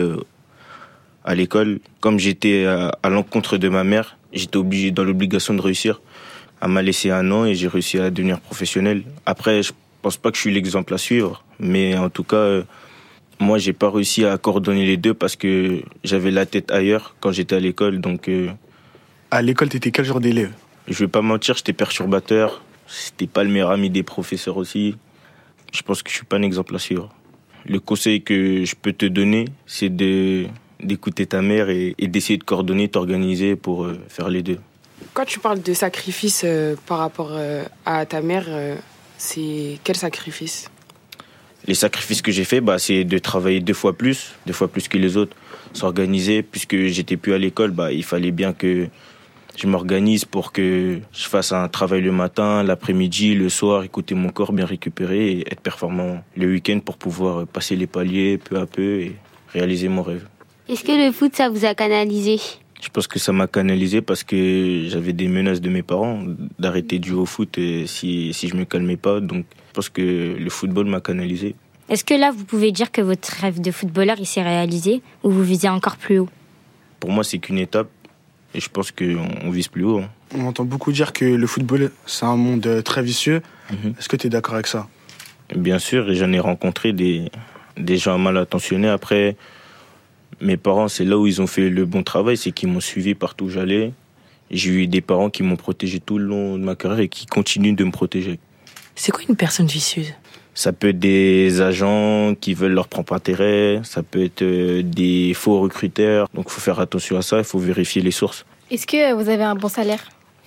à l'école. Comme j'étais à l'encontre de ma mère, j'étais dans l'obligation de réussir. Elle m'a laissé 1 an et j'ai réussi à devenir professionnel. Après, je pense pas que je suis l'exemple à suivre, mais en tout cas, moi j'ai pas réussi à coordonner les deux parce que j'avais la tête ailleurs quand j'étais à l'école, donc... À l'école, t'étais quel genre d'élève ? Je vais pas mentir, j'étais perturbateur. C'était pas le meilleur ami des professeurs aussi. Je pense que je suis pas un exemple à suivre. Le conseil que je peux te donner, c'est d'écouter ta mère et d'essayer de coordonner, t'organiser pour faire les deux. Quand tu parles de sacrifice par rapport à ta mère, c'est quel sacrifice ? Les sacrifices que j'ai faits, c'est de travailler 2 fois plus que les autres, s'organiser. Puisque j'étais plus à l'école, il fallait bien que je m'organise pour que je fasse un travail le matin, l'après-midi, le soir, écouter mon corps, bien récupérer et être performant le week-end pour pouvoir passer les paliers peu à peu et réaliser mon rêve. Est-ce que le foot, ça vous a canalisé ? Je pense que ça m'a canalisé parce que j'avais des menaces de mes parents d'arrêter de jouer au foot si je me calmais pas. Donc je pense que le football m'a canalisé. Est-ce que là, vous pouvez dire que votre rêve de footballeur, il s'est réalisé ou vous visez encore plus haut ? Pour moi, c'est qu'une étape. Et je pense qu'on vise plus haut. On entend beaucoup dire que le football, c'est un monde très vicieux. Est-ce que tu es d'accord avec ça ? Bien sûr, et j'en ai rencontré des gens mal intentionnés. Après, mes parents, c'est là où ils ont fait le bon travail, c'est qu'ils m'ont suivi partout où j'allais. J'ai eu des parents qui m'ont protégé tout le long de ma carrière et qui continuent de me protéger. C'est quoi une personne vicieuse ? Ça peut être des agents qui veulent leur propre intérêt, ça peut être des faux recruteurs. Donc il faut faire attention à ça, il faut vérifier les sources. Est-ce que vous avez un bon salaire ?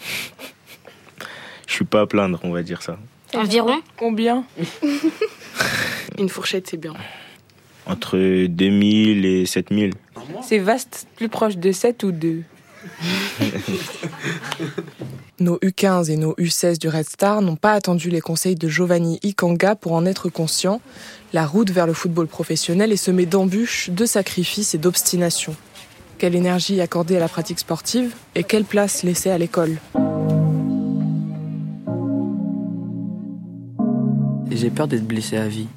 Je suis pas à plaindre, on va dire ça. Environ ? Combien ? Une fourchette, c'est bien. Entre 2000 et 7000. C'est vaste, plus proche de 7 ou de... Nos U15 et nos U16 du Red Star n'ont pas attendu les conseils de Giovanni Ikanga pour en être conscients. La route vers le football professionnel est semée d'embûches, de sacrifices et d'obstination. Quelle énergie accorder à la pratique sportive et quelle place laisser à l'école ? J'ai peur d'être blessé à vie.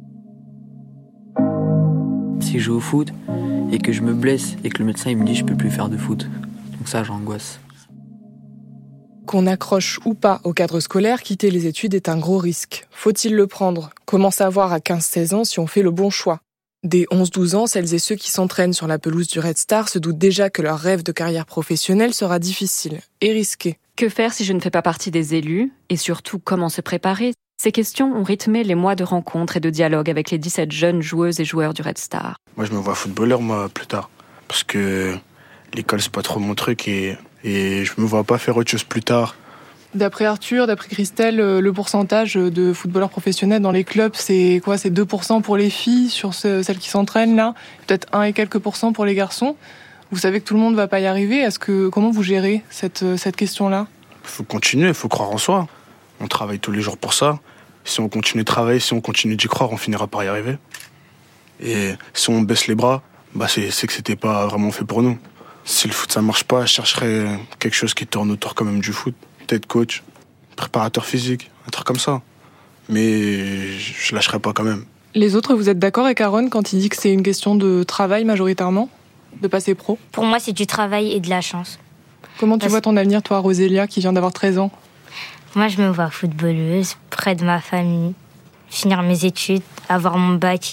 Si je joue au foot et que je me blesse et que le médecin il me dit je peux plus faire de foot. Donc ça, j'angoisse. Qu'on accroche ou pas au cadre scolaire, quitter les études est un gros risque. Faut-il le prendre ? Comment savoir à 15-16 ans si on fait le bon choix ? Dès 11-12 ans, celles et ceux qui s'entraînent sur la pelouse du Red Star se doutent déjà que leur rêve de carrière professionnelle sera difficile et risqué. Que faire si je ne fais pas partie des élus ? Et surtout, comment se préparer ? Ces questions ont rythmé les mois de rencontres et de dialogues avec les 17 jeunes joueuses et joueurs du Red Star. Moi, je me vois footballeur, plus tard. Parce que l'école, c'est pas trop mon truc et je me vois pas faire autre chose plus tard. D'après Arthur, d'après Christelle, le pourcentage de footballeurs professionnels dans les clubs, c'est quoi ? C'est 2% pour les filles sur celles qui s'entraînent là, peut-être 1 et quelques % pour les garçons. Vous savez que tout le monde va pas y arriver. Comment vous gérez cette question-là ? Il faut continuer, il faut croire en soi. On travaille tous les jours pour ça. Si on continue de travailler, si on continue d'y croire, on finira par y arriver. Et si on baisse les bras, c'est que c'était pas vraiment fait pour nous. Si le foot ça marche pas, je chercherais quelque chose qui tourne autour quand même du foot. Peut-être coach, préparateur physique, un truc comme ça. Mais je lâcherai pas quand même. Les autres, vous êtes d'accord avec Aaron quand il dit que c'est une question de travail majoritairement, de passer pro ? Pour moi, c'est du travail et de la chance. Comment tu vois ton avenir, toi, Rosélia, qui vient d'avoir 13 ans ? Moi, je me vois footballeuse, près de ma famille, finir mes études, avoir mon bac,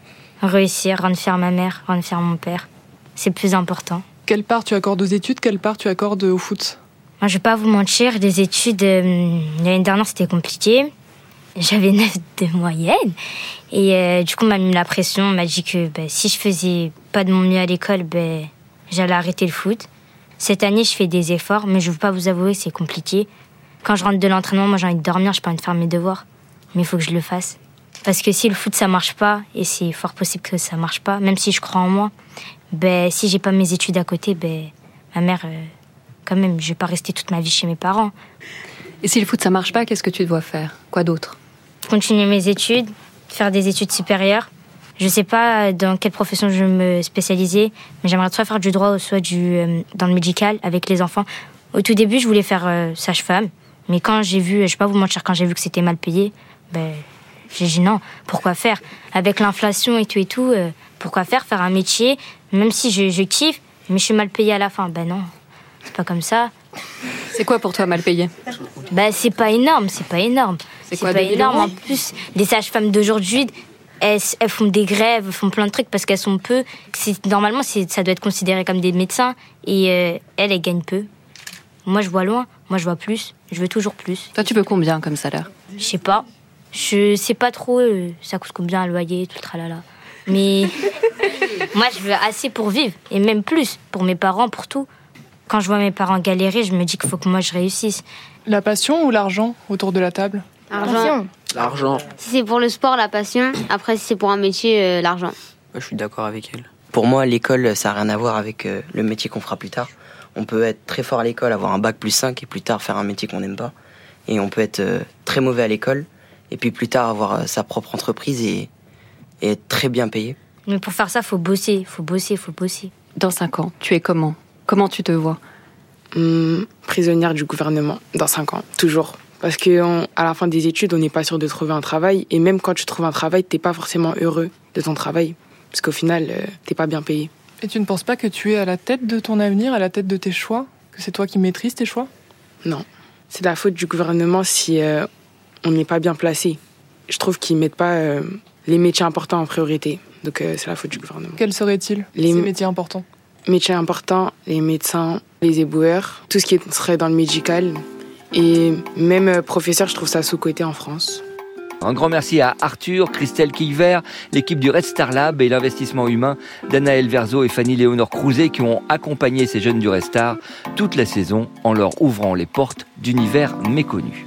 réussir, rendre fière ma mère, rendre fière mon père. C'est le plus important. Quelle part tu accordes aux études, quelle part tu accordes au foot? Moi, je vais pas vous mentir, les études, l'année dernière, c'était compliqué. J'avais 9 de moyenne. Et du coup, on m'a mis la pression. On m'a dit que si je faisais pas de mon mieux à l'école, j'allais arrêter le foot. Cette année, je fais des efforts, mais je veux pas vous avouer, c'est compliqué. Quand je rentre de l'entraînement, moi, j'ai envie de dormir, j'ai pas envie de faire mes devoirs. Mais il faut que je le fasse. Parce que si le foot, ça marche pas, et c'est fort possible que ça marche pas, même si je crois en moi, si j'ai pas mes études à côté, ma mère, quand même, je vais pas rester toute ma vie chez mes parents. Et si le foot, ça marche pas, qu'est-ce que tu dois faire? Quoi d'autre? Continuer mes études, faire des études supérieures. Je sais pas dans quelle profession je vais me spécialiser, mais j'aimerais soit faire du droit ou soit dans le médical avec les enfants. Au tout début, je voulais faire sage-femme, mais quand j'ai vu, je vais pas vous mentir, quand j'ai vu que c'était mal payé, j'ai dit non, pourquoi faire? Avec l'inflation et tout, pourquoi faire un métier, même si je kiffe, mais je suis mal payée à la fin? Non, c'est pas comme ça. C'est quoi pour toi mal payé? C'est pas énorme. C'est quoi, pas énorme. En plus, les sages-femmes d'aujourd'hui, elles font des grèves, elles font plein de trucs parce qu'elles sont peu. Normalement, ça doit être considéré comme des médecins et elles gagnent peu. Moi, je vois loin. Moi, je vois plus. Je veux toujours plus. Toi, tu veux combien comme salaire? Je sais pas. Je sais pas trop. Ça coûte combien un loyer, tout le tralala. Mais moi, je veux assez pour vivre et même plus pour mes parents, pour tout. Quand je vois mes parents galérer, je me dis qu'il faut que moi je réussisse. La passion ou l'argent autour de la table? L'argent. Si c'est pour le sport, la passion. Après, si c'est pour un métier, l'argent. Je suis d'accord avec elle. Pour moi, l'école, ça n'a rien à voir avec le métier qu'on fera plus tard. On peut être très fort à l'école, avoir un bac +5 et plus tard faire un métier qu'on n'aime pas. Et on peut être très mauvais à l'école et puis plus tard avoir sa propre entreprise et être très bien payé. Mais pour faire ça, faut bosser. Dans 5 ans, tu es comment? Comment tu te vois? Prisonnière du gouvernement, dans 5 ans, toujours. Parce qu'à la fin des études, on n'est pas sûr de trouver un travail. Et même quand tu trouves un travail, t'es pas forcément heureux de ton travail. Parce qu'au final, t'es pas bien payé. Et tu ne penses pas que tu es à la tête de ton avenir, à la tête de tes choix? Que c'est toi qui maîtrises tes choix? Non. C'est la faute du gouvernement si on n'est pas bien placé. Je trouve qu'ils mettent pas les métiers importants en priorité. Donc c'est la faute du gouvernement. Quels seraient-ils, ces métiers importants? Métiers importants, les médecins, les éboueurs, tout ce qui serait dans le médical. Et même professeur, je trouve ça sous-coté en France. Un grand merci à Arthur, Christelle Quillevert, l'équipe du Red Star Lab et l'investissement humain d'Anaël Verzo et Fanny-Léonore Crouzet qui ont accompagné ces jeunes du Red Star toute la saison en leur ouvrant les portes d'univers méconnus.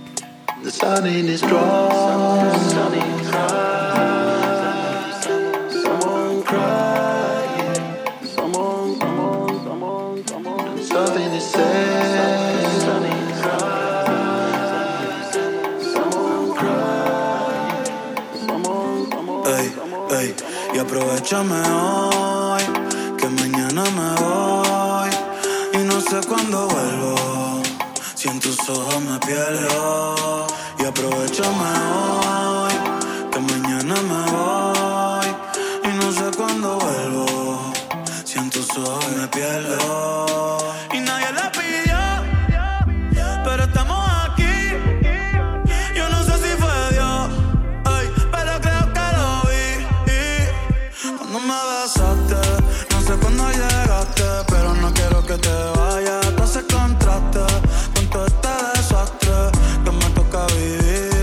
Y aprovechame hoy, que mañana me voy. Y no sé cuándo vuelvo, si en tus ojos me pierdo. Y aprovechame hoy, que mañana me voy. Y no sé cuándo vuelvo, si en tus ojos me pierdo. Y nadie le pidió, pero estamos aquí. Yo no sé si fue Dios, pero creo que lo vi. Cuando me besaste, no sé cuándo llegaste, pero no quiero que te vayas. Tú haces contraste con todo este desastre que me toca vivir.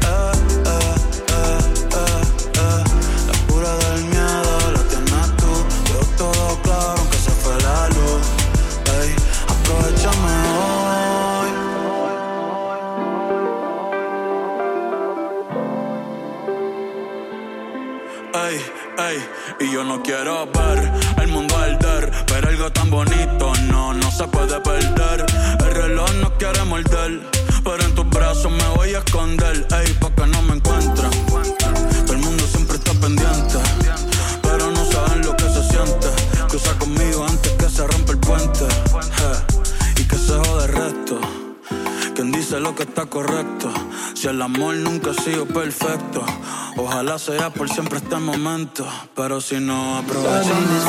La cura del miedo la tienes tú. Yo todo claro aunque se fue la luz. Aprovechame hoy. Y yo no quiero ver el mundo arder, pero algo tan bonito no se puede perder. El reloj no quiere morder, pero en tus brazos me voy a esconder. Pa' que no me encuentren. Todo el mundo siempre está pendiente, pero no saben lo que se siente. Cruza conmigo antes que se rompa el puente, y que se jode el resto. ¿Quién dice lo que está correcto? Si el amor nunca ha sido perfecto, ojalá sea por siempre este momento. Pero si no, aprovechamos.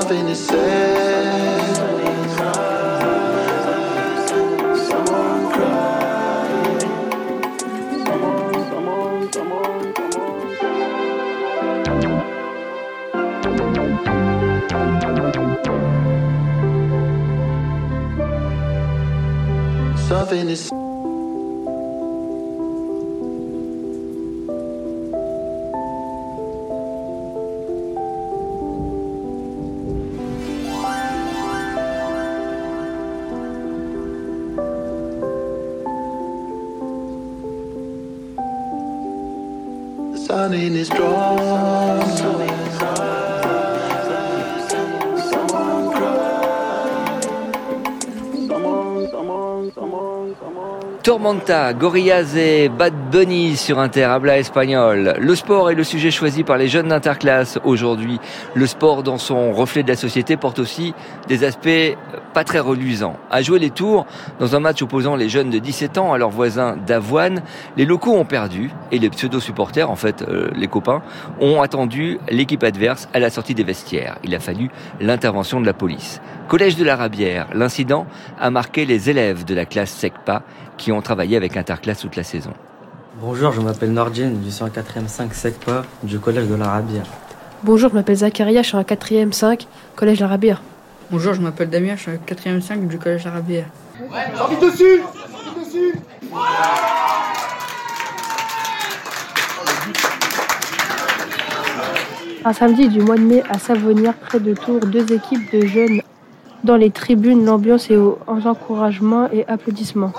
Something to say. Someone cry. Something to say. Sun in is strong. Someone cry. Tormenta, Gorillaz et Bad Bunny sur Inter, habla espagnol. Le sport est le sujet choisi par les jeunes d'Interclasse aujourd'hui. Le sport, dans son reflet de la société, porte aussi des aspects pas très reluisants. À jouer les tours, dans un match opposant les jeunes de 17 ans à leurs voisins d'Avoine, les locaux ont perdu et les pseudo-supporters, en fait les copains, ont attendu l'équipe adverse à la sortie des vestiaires. Il a fallu l'intervention de la police. Collège de la Rabière, l'incident a marqué les élèves de la classe SECPA qui ont travaillé avec Interclasse toute la saison. Bonjour, je m'appelle Nordine, je suis en 4e 5 SECPA du collège de la Rabière. Bonjour, je m'appelle Zacharia, je suis en 4e 5 collège de la Rabière. Bonjour, je m'appelle Damien, je suis en 4e 5 du collège de la Rabière. Vite dessus. Un samedi du mois de mai à Savonnières, près de Tours, 2 équipes de jeunes dans les tribunes, l'ambiance est aux encouragements et applaudissements.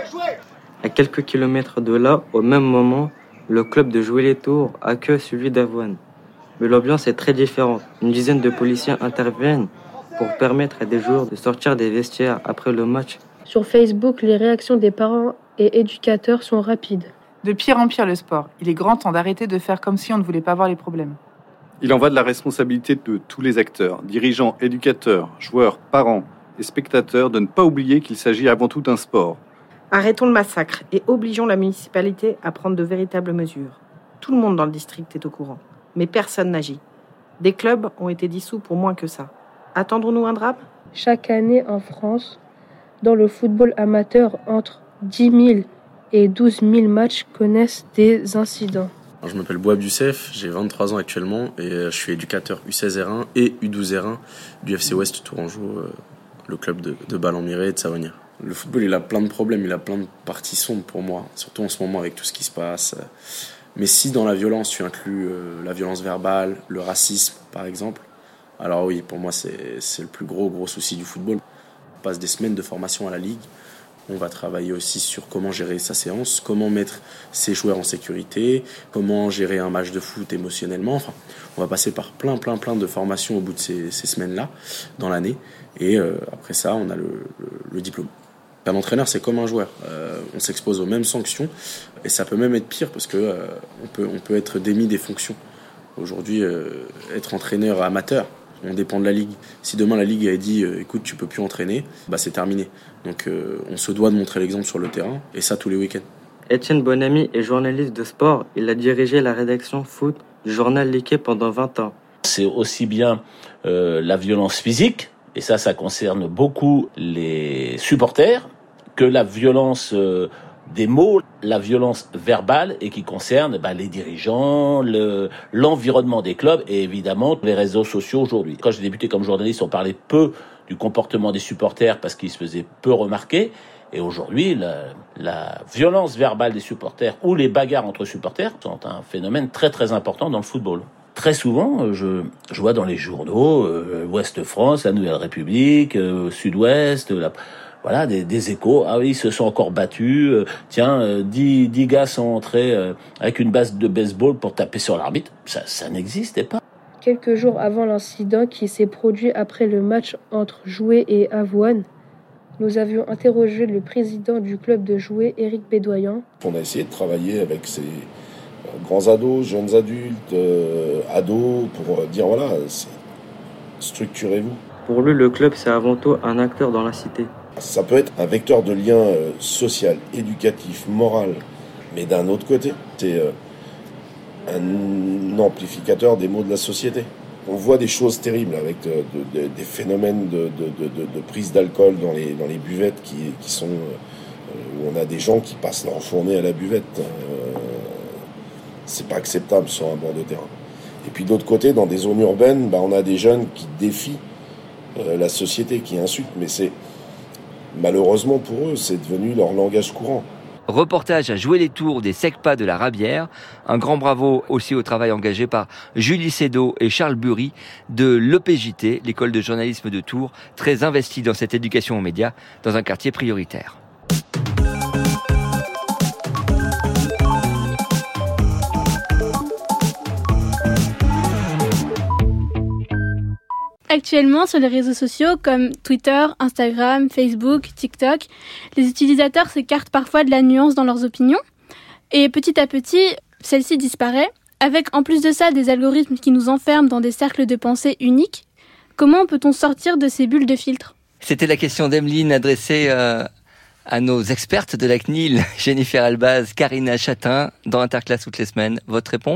À quelques kilomètres de là, au même moment, le club de Jouer les Tours accueille celui d'Avoine. Mais l'ambiance est très différente. Une dizaine de policiers interviennent pour permettre à des joueurs de sortir des vestiaires après le match. Sur Facebook, les réactions des parents et éducateurs sont rapides. De pire en pire le sport. Il est grand temps d'arrêter de faire comme si on ne voulait pas voir les problèmes. Il en va de la responsabilité de tous les acteurs, dirigeants, éducateurs, joueurs, parents et spectateurs, de ne pas oublier qu'il s'agit avant tout d'un sport. Arrêtons le massacre et obligeons la municipalité à prendre de véritables mesures. Tout le monde dans le district est au courant, mais personne n'agit. Des clubs ont été dissous pour moins que ça. Attendons-nous un drame ? Chaque année en France, dans le football amateur, entre 10 000 et 12 000 matchs connaissent des incidents. Je m'appelle Bouab Youssef, j'ai 23 ans actuellement et je suis éducateur U16 R1 et U12 R1 du FC Ouest Tourangeau, le club de Ballon-Miré et de Savonnières. Le football, il a plein de problèmes, il a plein de parties sombres pour moi, surtout en ce moment avec tout ce qui se passe. Mais si dans la violence, tu inclus la violence verbale, le racisme par exemple, alors oui, pour moi c'est le plus gros souci du football. On passe des semaines de formation à la Ligue. On va travailler aussi sur comment gérer sa séance, comment mettre ses joueurs en sécurité, comment gérer un match de foot émotionnellement. Enfin, on va passer par plein de formations au bout de ces semaines-là, dans l'année. Et après ça, on a le diplôme. Un entraîneur, c'est comme un joueur. On s'expose aux mêmes sanctions. Et ça peut même être pire parce que on peut être démis des fonctions. Aujourd'hui, être entraîneur amateur, on dépend de la Ligue. Si demain la Ligue a dit écoute, tu peux plus entraîner, bah c'est terminé. Donc on se doit de montrer l'exemple sur le terrain, et ça tous les week-ends. Étienne Bonamy est journaliste de sport. Il a dirigé la rédaction foot du journal L'Équipe pendant 20 ans. C'est aussi bien la violence physique, et ça concerne beaucoup les supporters, que la violence des mots, la violence verbale, et qui concerne les dirigeants, l'environnement des clubs et évidemment les réseaux sociaux aujourd'hui. Quand j'ai débuté comme journaliste, on parlait peu du comportement des supporters parce qu'ils se faisaient peu remarquer. Et aujourd'hui, la violence verbale des supporters ou les bagarres entre supporters sont un phénomène très important dans le football. Très souvent, je vois dans les journaux, Ouest France, la Nouvelle République, Sud-Ouest, voilà, des échos. Ah oui, ils se sont encore battus. 10 gars sont entrés avec une batte de baseball pour taper sur l'arbitre. Ça n'existait pas. Quelques jours avant l'incident qui s'est produit après le match entre Jouer et Avoine, nous avions interrogé le président du club de Jouer, Éric Bédoyan. On a essayé de travailler avec ces grands ados, jeunes adultes, ados, pour dire voilà, structurez-vous. Pour lui, le club, c'est avant tout un acteur dans la cité. Ça peut être un vecteur de lien social, éducatif, moral, mais d'un autre côté, c'est un amplificateur des maux de la société. On voit des choses terribles avec des phénomènes de prise d'alcool dans les buvettes qui sont où on a des gens qui passent leur journée à la buvette. C'est pas acceptable sur un bord de terrain. Et puis d'autre côté, dans des zones urbaines, on a des jeunes qui défient la société, qui insultent, mais c'est malheureusement pour eux, c'est devenu leur langage courant. Reportage à Jouer les Tours des Secpas de la Rabière. Un grand bravo aussi au travail engagé par Julie Sédot et Charles Bury de l'EPJT, l'école de journalisme de Tours, très investie dans cette éducation aux médias dans un quartier prioritaire. Actuellement, sur les réseaux sociaux comme Twitter, Instagram, Facebook, TikTok, les utilisateurs s'écartent parfois de la nuance dans leurs opinions. Et petit à petit, celle-ci disparaît, avec en plus de ça des algorithmes qui nous enferment dans des cercles de pensée uniques. Comment peut-on sortir de ces bulles de filtre ? C'était la question d'Emeline adressée à nos expertes de la CNIL, Jennifer Albaz, Karina Chatin, dans Interclasse toutes les semaines. Votre réponse ?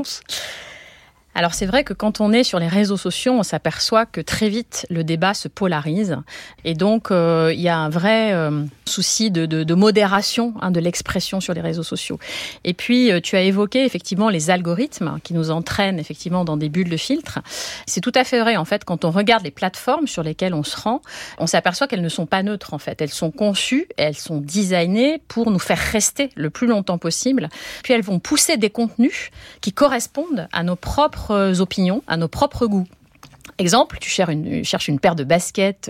Alors c'est vrai que quand on est sur les réseaux sociaux, on s'aperçoit que très vite le débat se polarise et donc il y a un vrai souci de modération de l'expression sur les réseaux sociaux. Et puis tu as évoqué effectivement les algorithmes qui nous entraînent effectivement dans des bulles de filtre. C'est tout à fait vrai en fait, quand on regarde les plateformes sur lesquelles on se rend, on s'aperçoit qu'elles ne sont pas neutres en fait. Elles sont conçues, elles sont designées pour nous faire rester le plus longtemps possible. Puis elles vont pousser des contenus qui correspondent à nos propres opinions, à nos propres goûts. Exemple, tu cherches une paire de baskets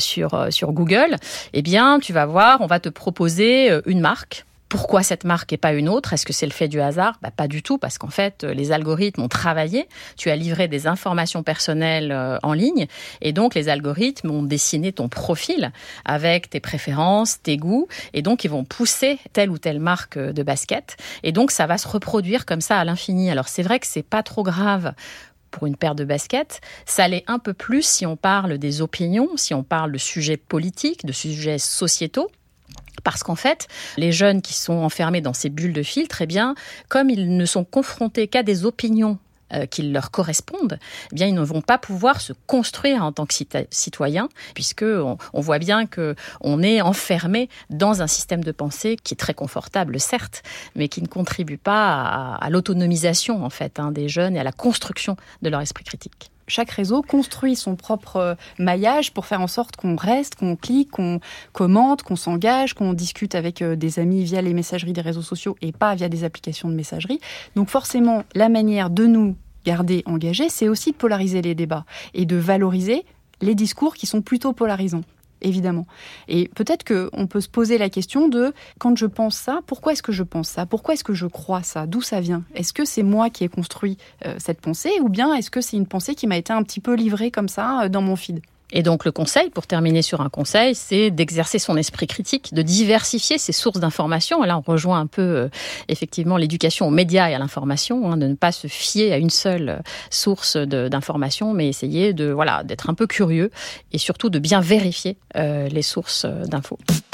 sur Google, eh bien, tu vas voir, on va te proposer une marque. Pourquoi cette marque et pas une autre ? Est-ce que c'est le fait du hasard ? Pas du tout, parce qu'en fait, les algorithmes ont travaillé. Tu as livré des informations personnelles en ligne, et donc les algorithmes ont dessiné ton profil avec tes préférences, tes goûts, et donc ils vont pousser telle ou telle marque de basket, et donc ça va se reproduire comme ça à l'infini. Alors c'est vrai que c'est pas trop grave pour une paire de baskets, ça l'est un peu plus si on parle des opinions, si on parle de sujets politiques, de sujets sociétaux. Parce qu'en fait, les jeunes qui sont enfermés dans ces bulles de filtre, eh bien, comme ils ne sont confrontés qu'à des opinions qui leur correspondent, eh bien, ils ne vont pas pouvoir se construire en tant que citoyens, puisque on voit bien qu'on est enfermé dans un système de pensée qui est très confortable, certes, mais qui ne contribue pas à l'autonomisation en fait, des jeunes et à la construction de leur esprit critique. Chaque réseau construit son propre maillage pour faire en sorte qu'on reste, qu'on clique, qu'on commente, qu'on s'engage, qu'on discute avec des amis via les messageries des réseaux sociaux et pas via des applications de messagerie. Donc forcément, la manière de nous garder engagés, c'est aussi de polariser les débats et de valoriser les discours qui sont plutôt polarisants. Évidemment. Et peut-être qu'on peut se poser la question de, quand je pense ça, pourquoi est-ce que je pense ça ? Pourquoi est-ce que je crois ça ? D'où ça vient ? Est-ce que c'est moi qui ai construit cette pensée, ou bien est-ce que c'est une pensée qui m'a été un petit peu livrée comme ça dans mon feed ? Et donc le conseil, pour terminer sur un conseil, c'est d'exercer son esprit critique, de diversifier ses sources d'information. Là, on rejoint un peu effectivement l'éducation aux médias et à l'information, de ne pas se fier à une seule source d'information, mais essayer d'être un peu curieux et surtout de bien vérifier les sources d'infos.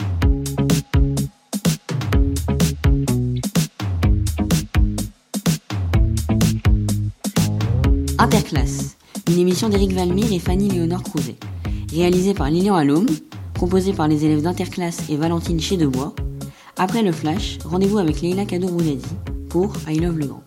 Interclasse, une émission d'Éric Valmire et Fanny Léonore Crouzet. Réalisée par Lilian Allôme, composée par les élèves d'Interclasse et Valentine Chédebois. Après le flash, rendez-vous avec Leïla Kaddour-Boudadi pour I Love Le Grand.